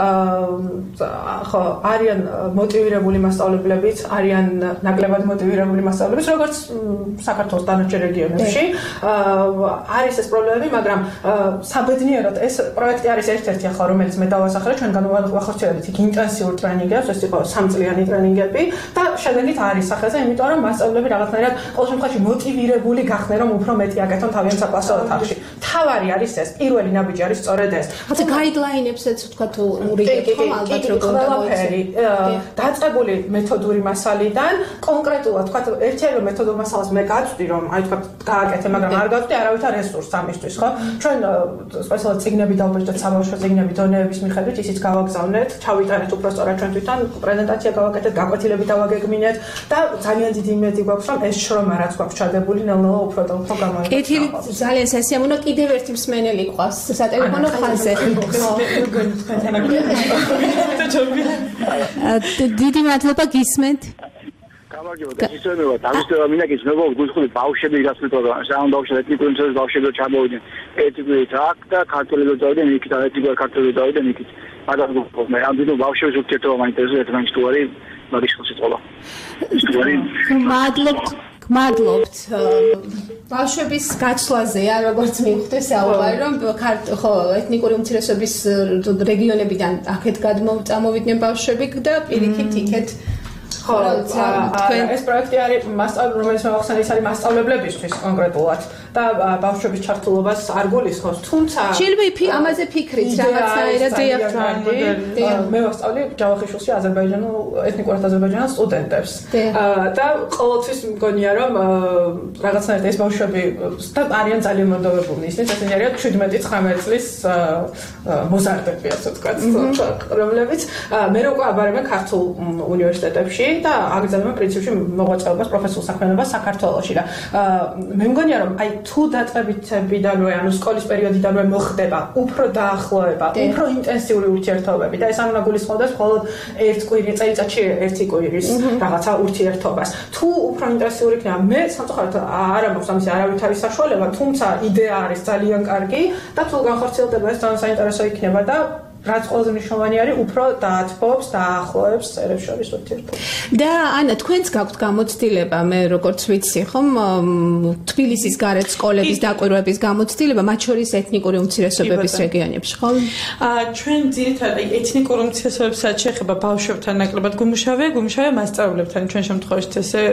ხო, არიან მოტივირებული მასწავლებლებიც, არიან ნაკლებად მოტივირებული მასწავლებლებიც, როგორც საქართველოს დანარჩენ რეგიონებში. არის ეს პრობლემები, მაგრამ საბედნიეროდ ეს პროექტი არის ერთ-ერთი ახლა, რომელიც მე დავასახელე, ჩვენ განვახორციელებთ იქ ინტენსიურ ტრენინგებს, ეს იყო სამწლიანი ტრენინგები და შეგენით არის სახეზე, იმიტომ რომ მასწავლებლები რაღაცნაირად ყოველ შემთხვევაში მოტივირებული გახდნენ, რომ უფრო მეტი აკეთონ თავიანთ საკლასო ოთახში. თავარი არის ეს, პირველი ნაბიჯი არის სწორედ ეს. ხოცა გაიდლაინებსაც ვთქვათ ურიგებთ ხომ ალბათ როგორ ყველაფერი დაწყებული მეთოდური მასალიდან კონკრეტულად ვთქვათ ერთ-ერთი მეთოდურ მასალას მე გავწვდი რომ აი ვთქვათ გააკეთე, მაგრამ არ გავწვდი არავითარ რესურსს ამისთვის, ხო? ჩვენ სპეციალურად წიგნები დავბეჭდეთ, საბავშვო წიგნები დონეების მიხედვით, ისიც გავაგზავნეთ, ჩავიტანეთ უფრო სწორად ჩვენ თვითონ პრეზენტაცია გავაკეთეთ, გაკვეთილები დავაგეგმინეთ და ძალიან დიდი იმედი გვაქვს რომ ეს შრომა რაც გვაქვს ჩადებული ნელ-ნელა უფრო და უფრო გამოიყენება. კეთილი, ძალიან სასიამოვნო, კიდევ ერთი მსმენელი ყავს სატელეფონო ხაზზე. დიდი მადლობა, გისმენთ. გამარჯობა, ისწრებება, დავისწრება, მინდა გიცნობა, გულხული ბავშვები გასვლით, სამ ბავშვი ეთნიკური უმცირესობის ბავშვები ჩამოვიდნენ. ეთნიკური აქ და ქართველები წავიდნენ იქ და ეთნიკური ქართველები წავიდნენ იქ. მაგრამ მე ამ დიდ ბავშვებს ურთიერთობა მაინტერესებს, ერთმანეთს თუ არის მაგის ხელშეწყობა. მადლობთ. მადლობთ. ბავშვების გაცვლაზეა, როგორც მივხვდი საუბარი, რომ ხო, ეთნიკური უმცირესობის რეგიონებიდან აქეთ გადმოვწამოვიდნენ ბავშვები და პირიქით იქეთ ხო, თქვენ ეს პროექტი არის მასწავლებლები, რომელიც მოახსენე, ის არის მასწავლებლებისთვის კონკრეტულად და ბავშვების ჩართულობას არ გულისხმობს, თუმცა შეიძლება ამაზე ფიქრით რაღაცნაირად დიახ, მე ვასწავლი ჯავახიშვილში აზერბაიჯანულ ეთნიკურად აზერბაიჯანელ სტუდენტებს და ყოველთვის მგონია რომ რაღაცნაირად ეს ბავშვები და არიან ძალიან მოდოვებული, ისინი ესენი არიან შვიდმეტი ცხრამეტი წლის მოზარდები, ასე ვთქვათ, რომლებიც მე რო ყავარებენ ქართულ უნივერსიტეტებში და აგრძელებენ პრინციპში მოღვაწეობას, პროფესიულ საქმიანობას საქართველოში და მე მგონია რომ აი თუ დაწყებითებიდანვე, ანუ სკოლის პერიოდიდანვე მოხდება უფრო დაახლოება, უფრო ინტენსიური ურთიერთობები და ეს არ უნდა გულისხმობდეს მხოლოდ ერთ კვირის წელიწადში ერთი კვირის რაღაცა ურთიერთობას. თუ უფრო ინტენსიური იქნება, მე სამწუხაროდ არ ამბობს ამის არავითარი საშუალება, თუმცა იდეა არის ძალიან კარგი და თუ განხორციელდება ეს ძალიან საინტერესო იქნება და რაც ყველაზე მნიშვნელოვანი არის, უფრო დაათბობს, დაახლოებს წერებს შორის ურთიერთობას. და ანა, თქვენც გაქვთ გამოცდილება, მე როგორც ვიცი, ხომ, თბილისის გარეთ სკოლების დაკვირვების გამოცდილება, მათ შორის ეთნიკური უმცირესობების რეგიონებში, ხო? აა ჩვენ ძირითადად ეთნიკური უმცირესობებსაც შეეხება ბავშვებთან ნაკლებად გუმუშავია, გუმუშავია მასწავლებლებთან, ჩვენ შემთხვევაში ესე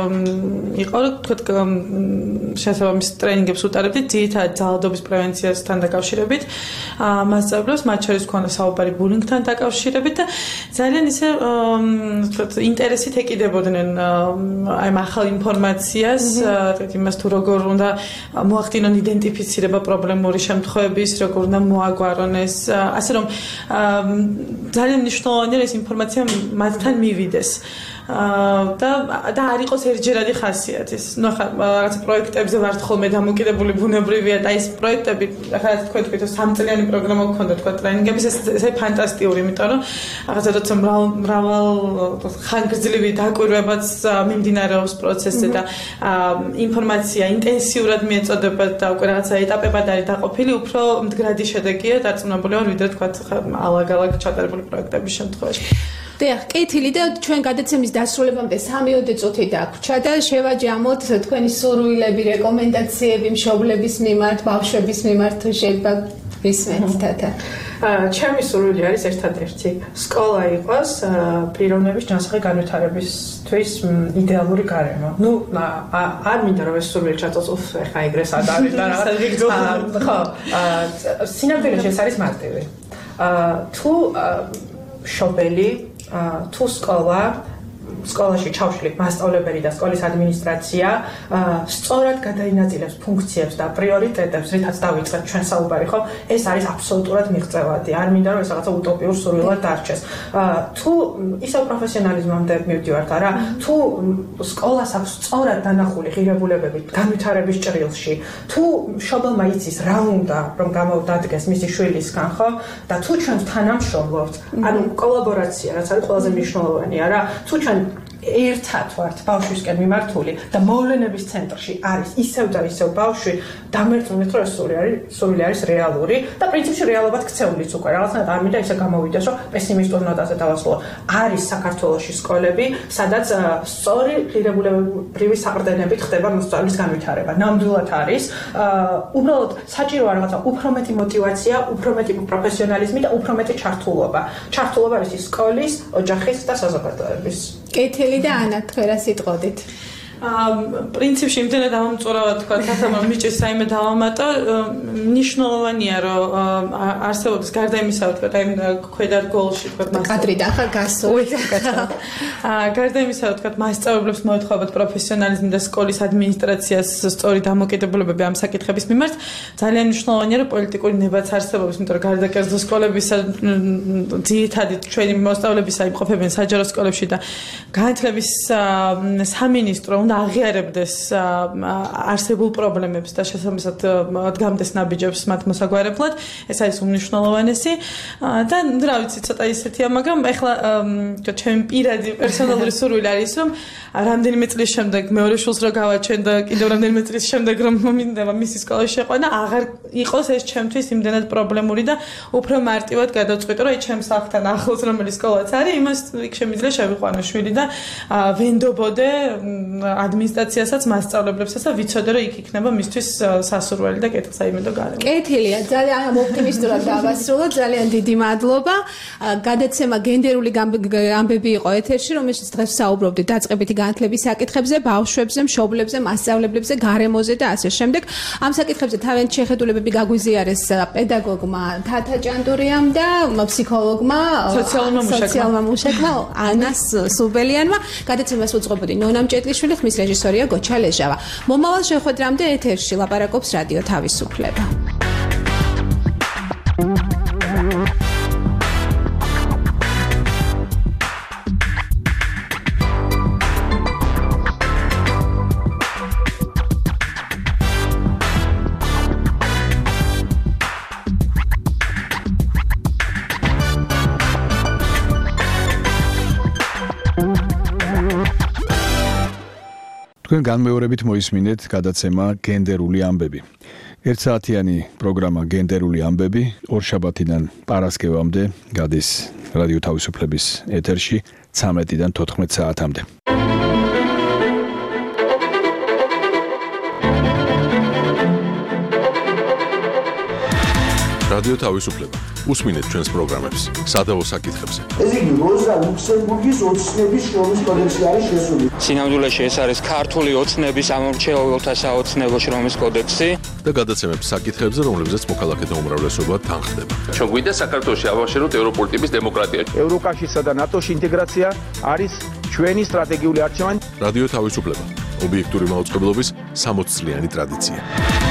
იყო, თქვათ, შესაბამის ტრენინგებს უტარებდით, ძირითადად ძალადობის პრევენციასთან დაკავშირებით, აა მასწავლებლებს, მათ შორის ქონა საუბარი ბულინგთან დაკავშირებით და ძალიან ისე თქვათ, ინტერესით ეკიდებოდნენ აი ახალ ინფორმაციას, თქვათ, იმას თუ როგორ უნდა მოახდინონ იდენტიფიცირება პრობლემური შემთხვევების, როგორ უნდა მოაგვარონ ეს, ასე რომ ძალიან მნიშვნელოვანია ეს ინფორმაცია მათთან მივიდეს. და და არ იყოს ერთჯერადი ხასიათის. ნუ ახლა რაღაცა პროექტებზე ვართ ხოლმე დამოკიდებული ბუნებრივია და ეს პროექტები ახლა თქვენ თქვით სამწლიანი პროგრამა გქონდა თქვა ტრენინგების ეს ესე ფანტასტიკური, იმიტომ რომ რაღაცა როცა მრავალ ხანგრძლივი დაკვირვებაც მიმდინარეობს პროცესზე და ინფორმაცია ინტენსიურად მიეწოდება და უკვე რაღაცა ეტაპებად არის დაყოფილი, უფრო მდგრადი შედეგია დარწმუნებული ვარ, ვიდრე თქვა ალაგ-ალაგ ჩატარებული პროექტების შემთხვევაში. დიახ, კეთილი და ჩვენ გადაცემის დასრულებამდე სამი-ოთხ წუთი დაგვრჩა და შევაჯამოთ თქვენი სურვილები, რეკომენდაციები მშობლების მიმართ, ბავშვების მიმართ თუ შეიძლება ისმენთ თათა. ჩემი სურვილი არის ერთადერთი. სკოლა იყოს პიროვნების ჯანსაღი განვითარებისთვის იდეალური გარემო. ნუ არ მინდა რომ ეს სურვილი ჩაწოს, უფ, ეხა ეგრეს არ არის და რაღაც. ხო, სინამდვილეში ეს არის მარტივი. თუ მშობელი თუ სკოლა სკოლაში ჩავშლით მასწავლებელი და სკოლის ადმინისტრაცია სწორად გადაინაწილებს ფუნქციებს და პრიორიტეტებს, რითაც დავიწყეთ ჩვენ საუბარი, ხო? ეს არის აბსოლუტურად მიღწევადი. არ მინდა რომ ეს რაღაცა უტოპიურ სურვილად დარჩეს. თუ ისევ პროფესიონალიზმამდე მივდივართ, არა? თუ სკოლას აქვს სწორად დანახული ღირებულებები განვითარების ჭრილში, თუ მშობელმა იცის რა უნდა რომ გამოვდადგეს მისი შვილისგან, ხო? და თუ ჩვენ თანამშრომლობთ, ანუ კოლაბორაცია, რაც არის ყველაზე მნიშვნელოვანი, არა? თუ ჩვენ ერთად ვართ ბავშვისკენ მიმართული და მოვლენების ცენტრში არის ისევ და ისევ ბავშვი, დამერწმუნეთ რომ ეს სურვილი არის რეალური და პრინციპში რეალობად ქცეულიც უკვე რაღაცნაირად არ მინდა ისე გამოვიდეს რომ პესიმისტურ ნოტაზე დავასრულო. არის საქართველოში სკოლები, სადაც სწორი ღირებულებრივი საყრდენებით ხდება მოსწავლის განვითარება. ნამდვილად არის. უბრალოდ საჭიროა რაღაცა უფრო მეტი мотиваცია, უფრო მეტი პროფესიონალიზმი და უფრო მეტი ჩართულობა. ჩართულობა არის სკოლის, ოჯახის და საზოგადოების. კეთილი და ანა, თქვენ რა სიტყოდით? პრინციპში იმდენად ამომწურავად თქვა, თათამ მიჭის საიმე დავამატო, მნიშვნელოვანია რომ არსებობს გარდა იმისა, თქვა, აი ქვედა რგოლში თქვა კადრიდან ხა გასული. გარდა იმისა, თქვა, მასწავლებლებს მოეთხოვათ პროფესიონალიზმი და სკოლის ადმინისტრაციას სწორი დამოკიდებულებები ამ საკითხების მიმართ. ძალიან მნიშვნელოვანია რომ პოლიტიკური ნებაც არსებობს, იმიტომ რომ გარდა კერძო სკოლებისა ძირითადი ჩვენი მოსწავლეებისა იმყოფებიან საჯარო სკოლებში და განათლების სამინისტრო უნდა აღიარებდეს არსებულ პრობლემებს და შესაბამისად დგამდეს ნაბიჯებს მათ მოსაგვარებლად. ეს არის უმნიშვნელოვანესი და რა ვიცი, ცოტა ისეთია, მაგრამ ეხლა ჩემი პირადი პერსონალური სურვილი არის რომ რამდენიმე წლის შემდეგ მეორე შულს რო გავაჩენ და კიდევ რამდენიმე წლის შემდეგ რომ მინდება მისი სკოლაში შეყვანა, აღარ იყოს ეს ჩემთვის იმდენად პრობლემური და უფრო მარტივად გადავწყვიტო, რომ აი ჩემს სახლთან ახლოს რომელი სკოლაც არის, იმას იქ შემიძლია შევიყვანო შვილი და ვენდობოდე ადმინისტრაციასაც, მასწავლებლებსაც და ვიცოდე რომ იქ იქნება მისთვის სასურველი და კეთილსაიმედო გარემო. კეთილია, ძალიან ოპტიმისტურად დავასრულოთ, ძალიან დიდი მადლობა. გადაცემა გენდერული ამბები იყო ეთერში, რომელშიც დღეს საუბრობდით დაწყებითი განათლების საკითხებზე, ბავშვებზე, მშობლებზე, მასწავლებლებზე, გარემოზე და ასე შემდეგ. ამ საკითხებზე თავიანთი შეხედულებები გაგვიზიარეს პედაგოგმა თათა ჭანდურიამ და ფსიქოლოგმა, სოციალურმა მუშაკმა ანას სუბელიანმა. გადაცემას უძღვებოდი ნონა მჭედლიშვილი, ხმის რეჟისორია გოჩა ლეჟავა. მომავალ შეხვედრამდე ეთერში ლაპარაკობს რადიო თავისუფლება. თქვენ განმეორებით მოისმინეთ გადაცემა გენდერული ამბები. ერთსაათიანი პროგრამა გენდერული ამბები ორშაბათიდან პარასკევამდე გადის რადიო თავისუფლების ეთერში ცამეტიდან თოთხმეტ საათამდე. რადიო თავისუფლება. უსმინეთ ჩვენს პროგრამებს სადავო საკითხებზე. ეს იგი როზა ლუქსემბურგის ოცნების შრომის კოდექსი არის შესული. სინამდვილეში ეს არის ქართული ოცნების ამორჩეულთა საოცნებო შრომის კოდექსი და გადაცემებს საკითხებზე, რომლებზეც მოქალაქეთა უმრავლესობა თანხდება. ჩვენ გვინდა საქართველოში ავაშენოთ ევროპული ტიპის დემოკრატია. ევროკავშირსა და ნატოში ინტეგრაცია არის ჩვენი სტრატეგიული არჩევანი. რადიო თავისუფლება. ობიექტური მაუწყებლობის სამოცწლიანი ტრადიცია.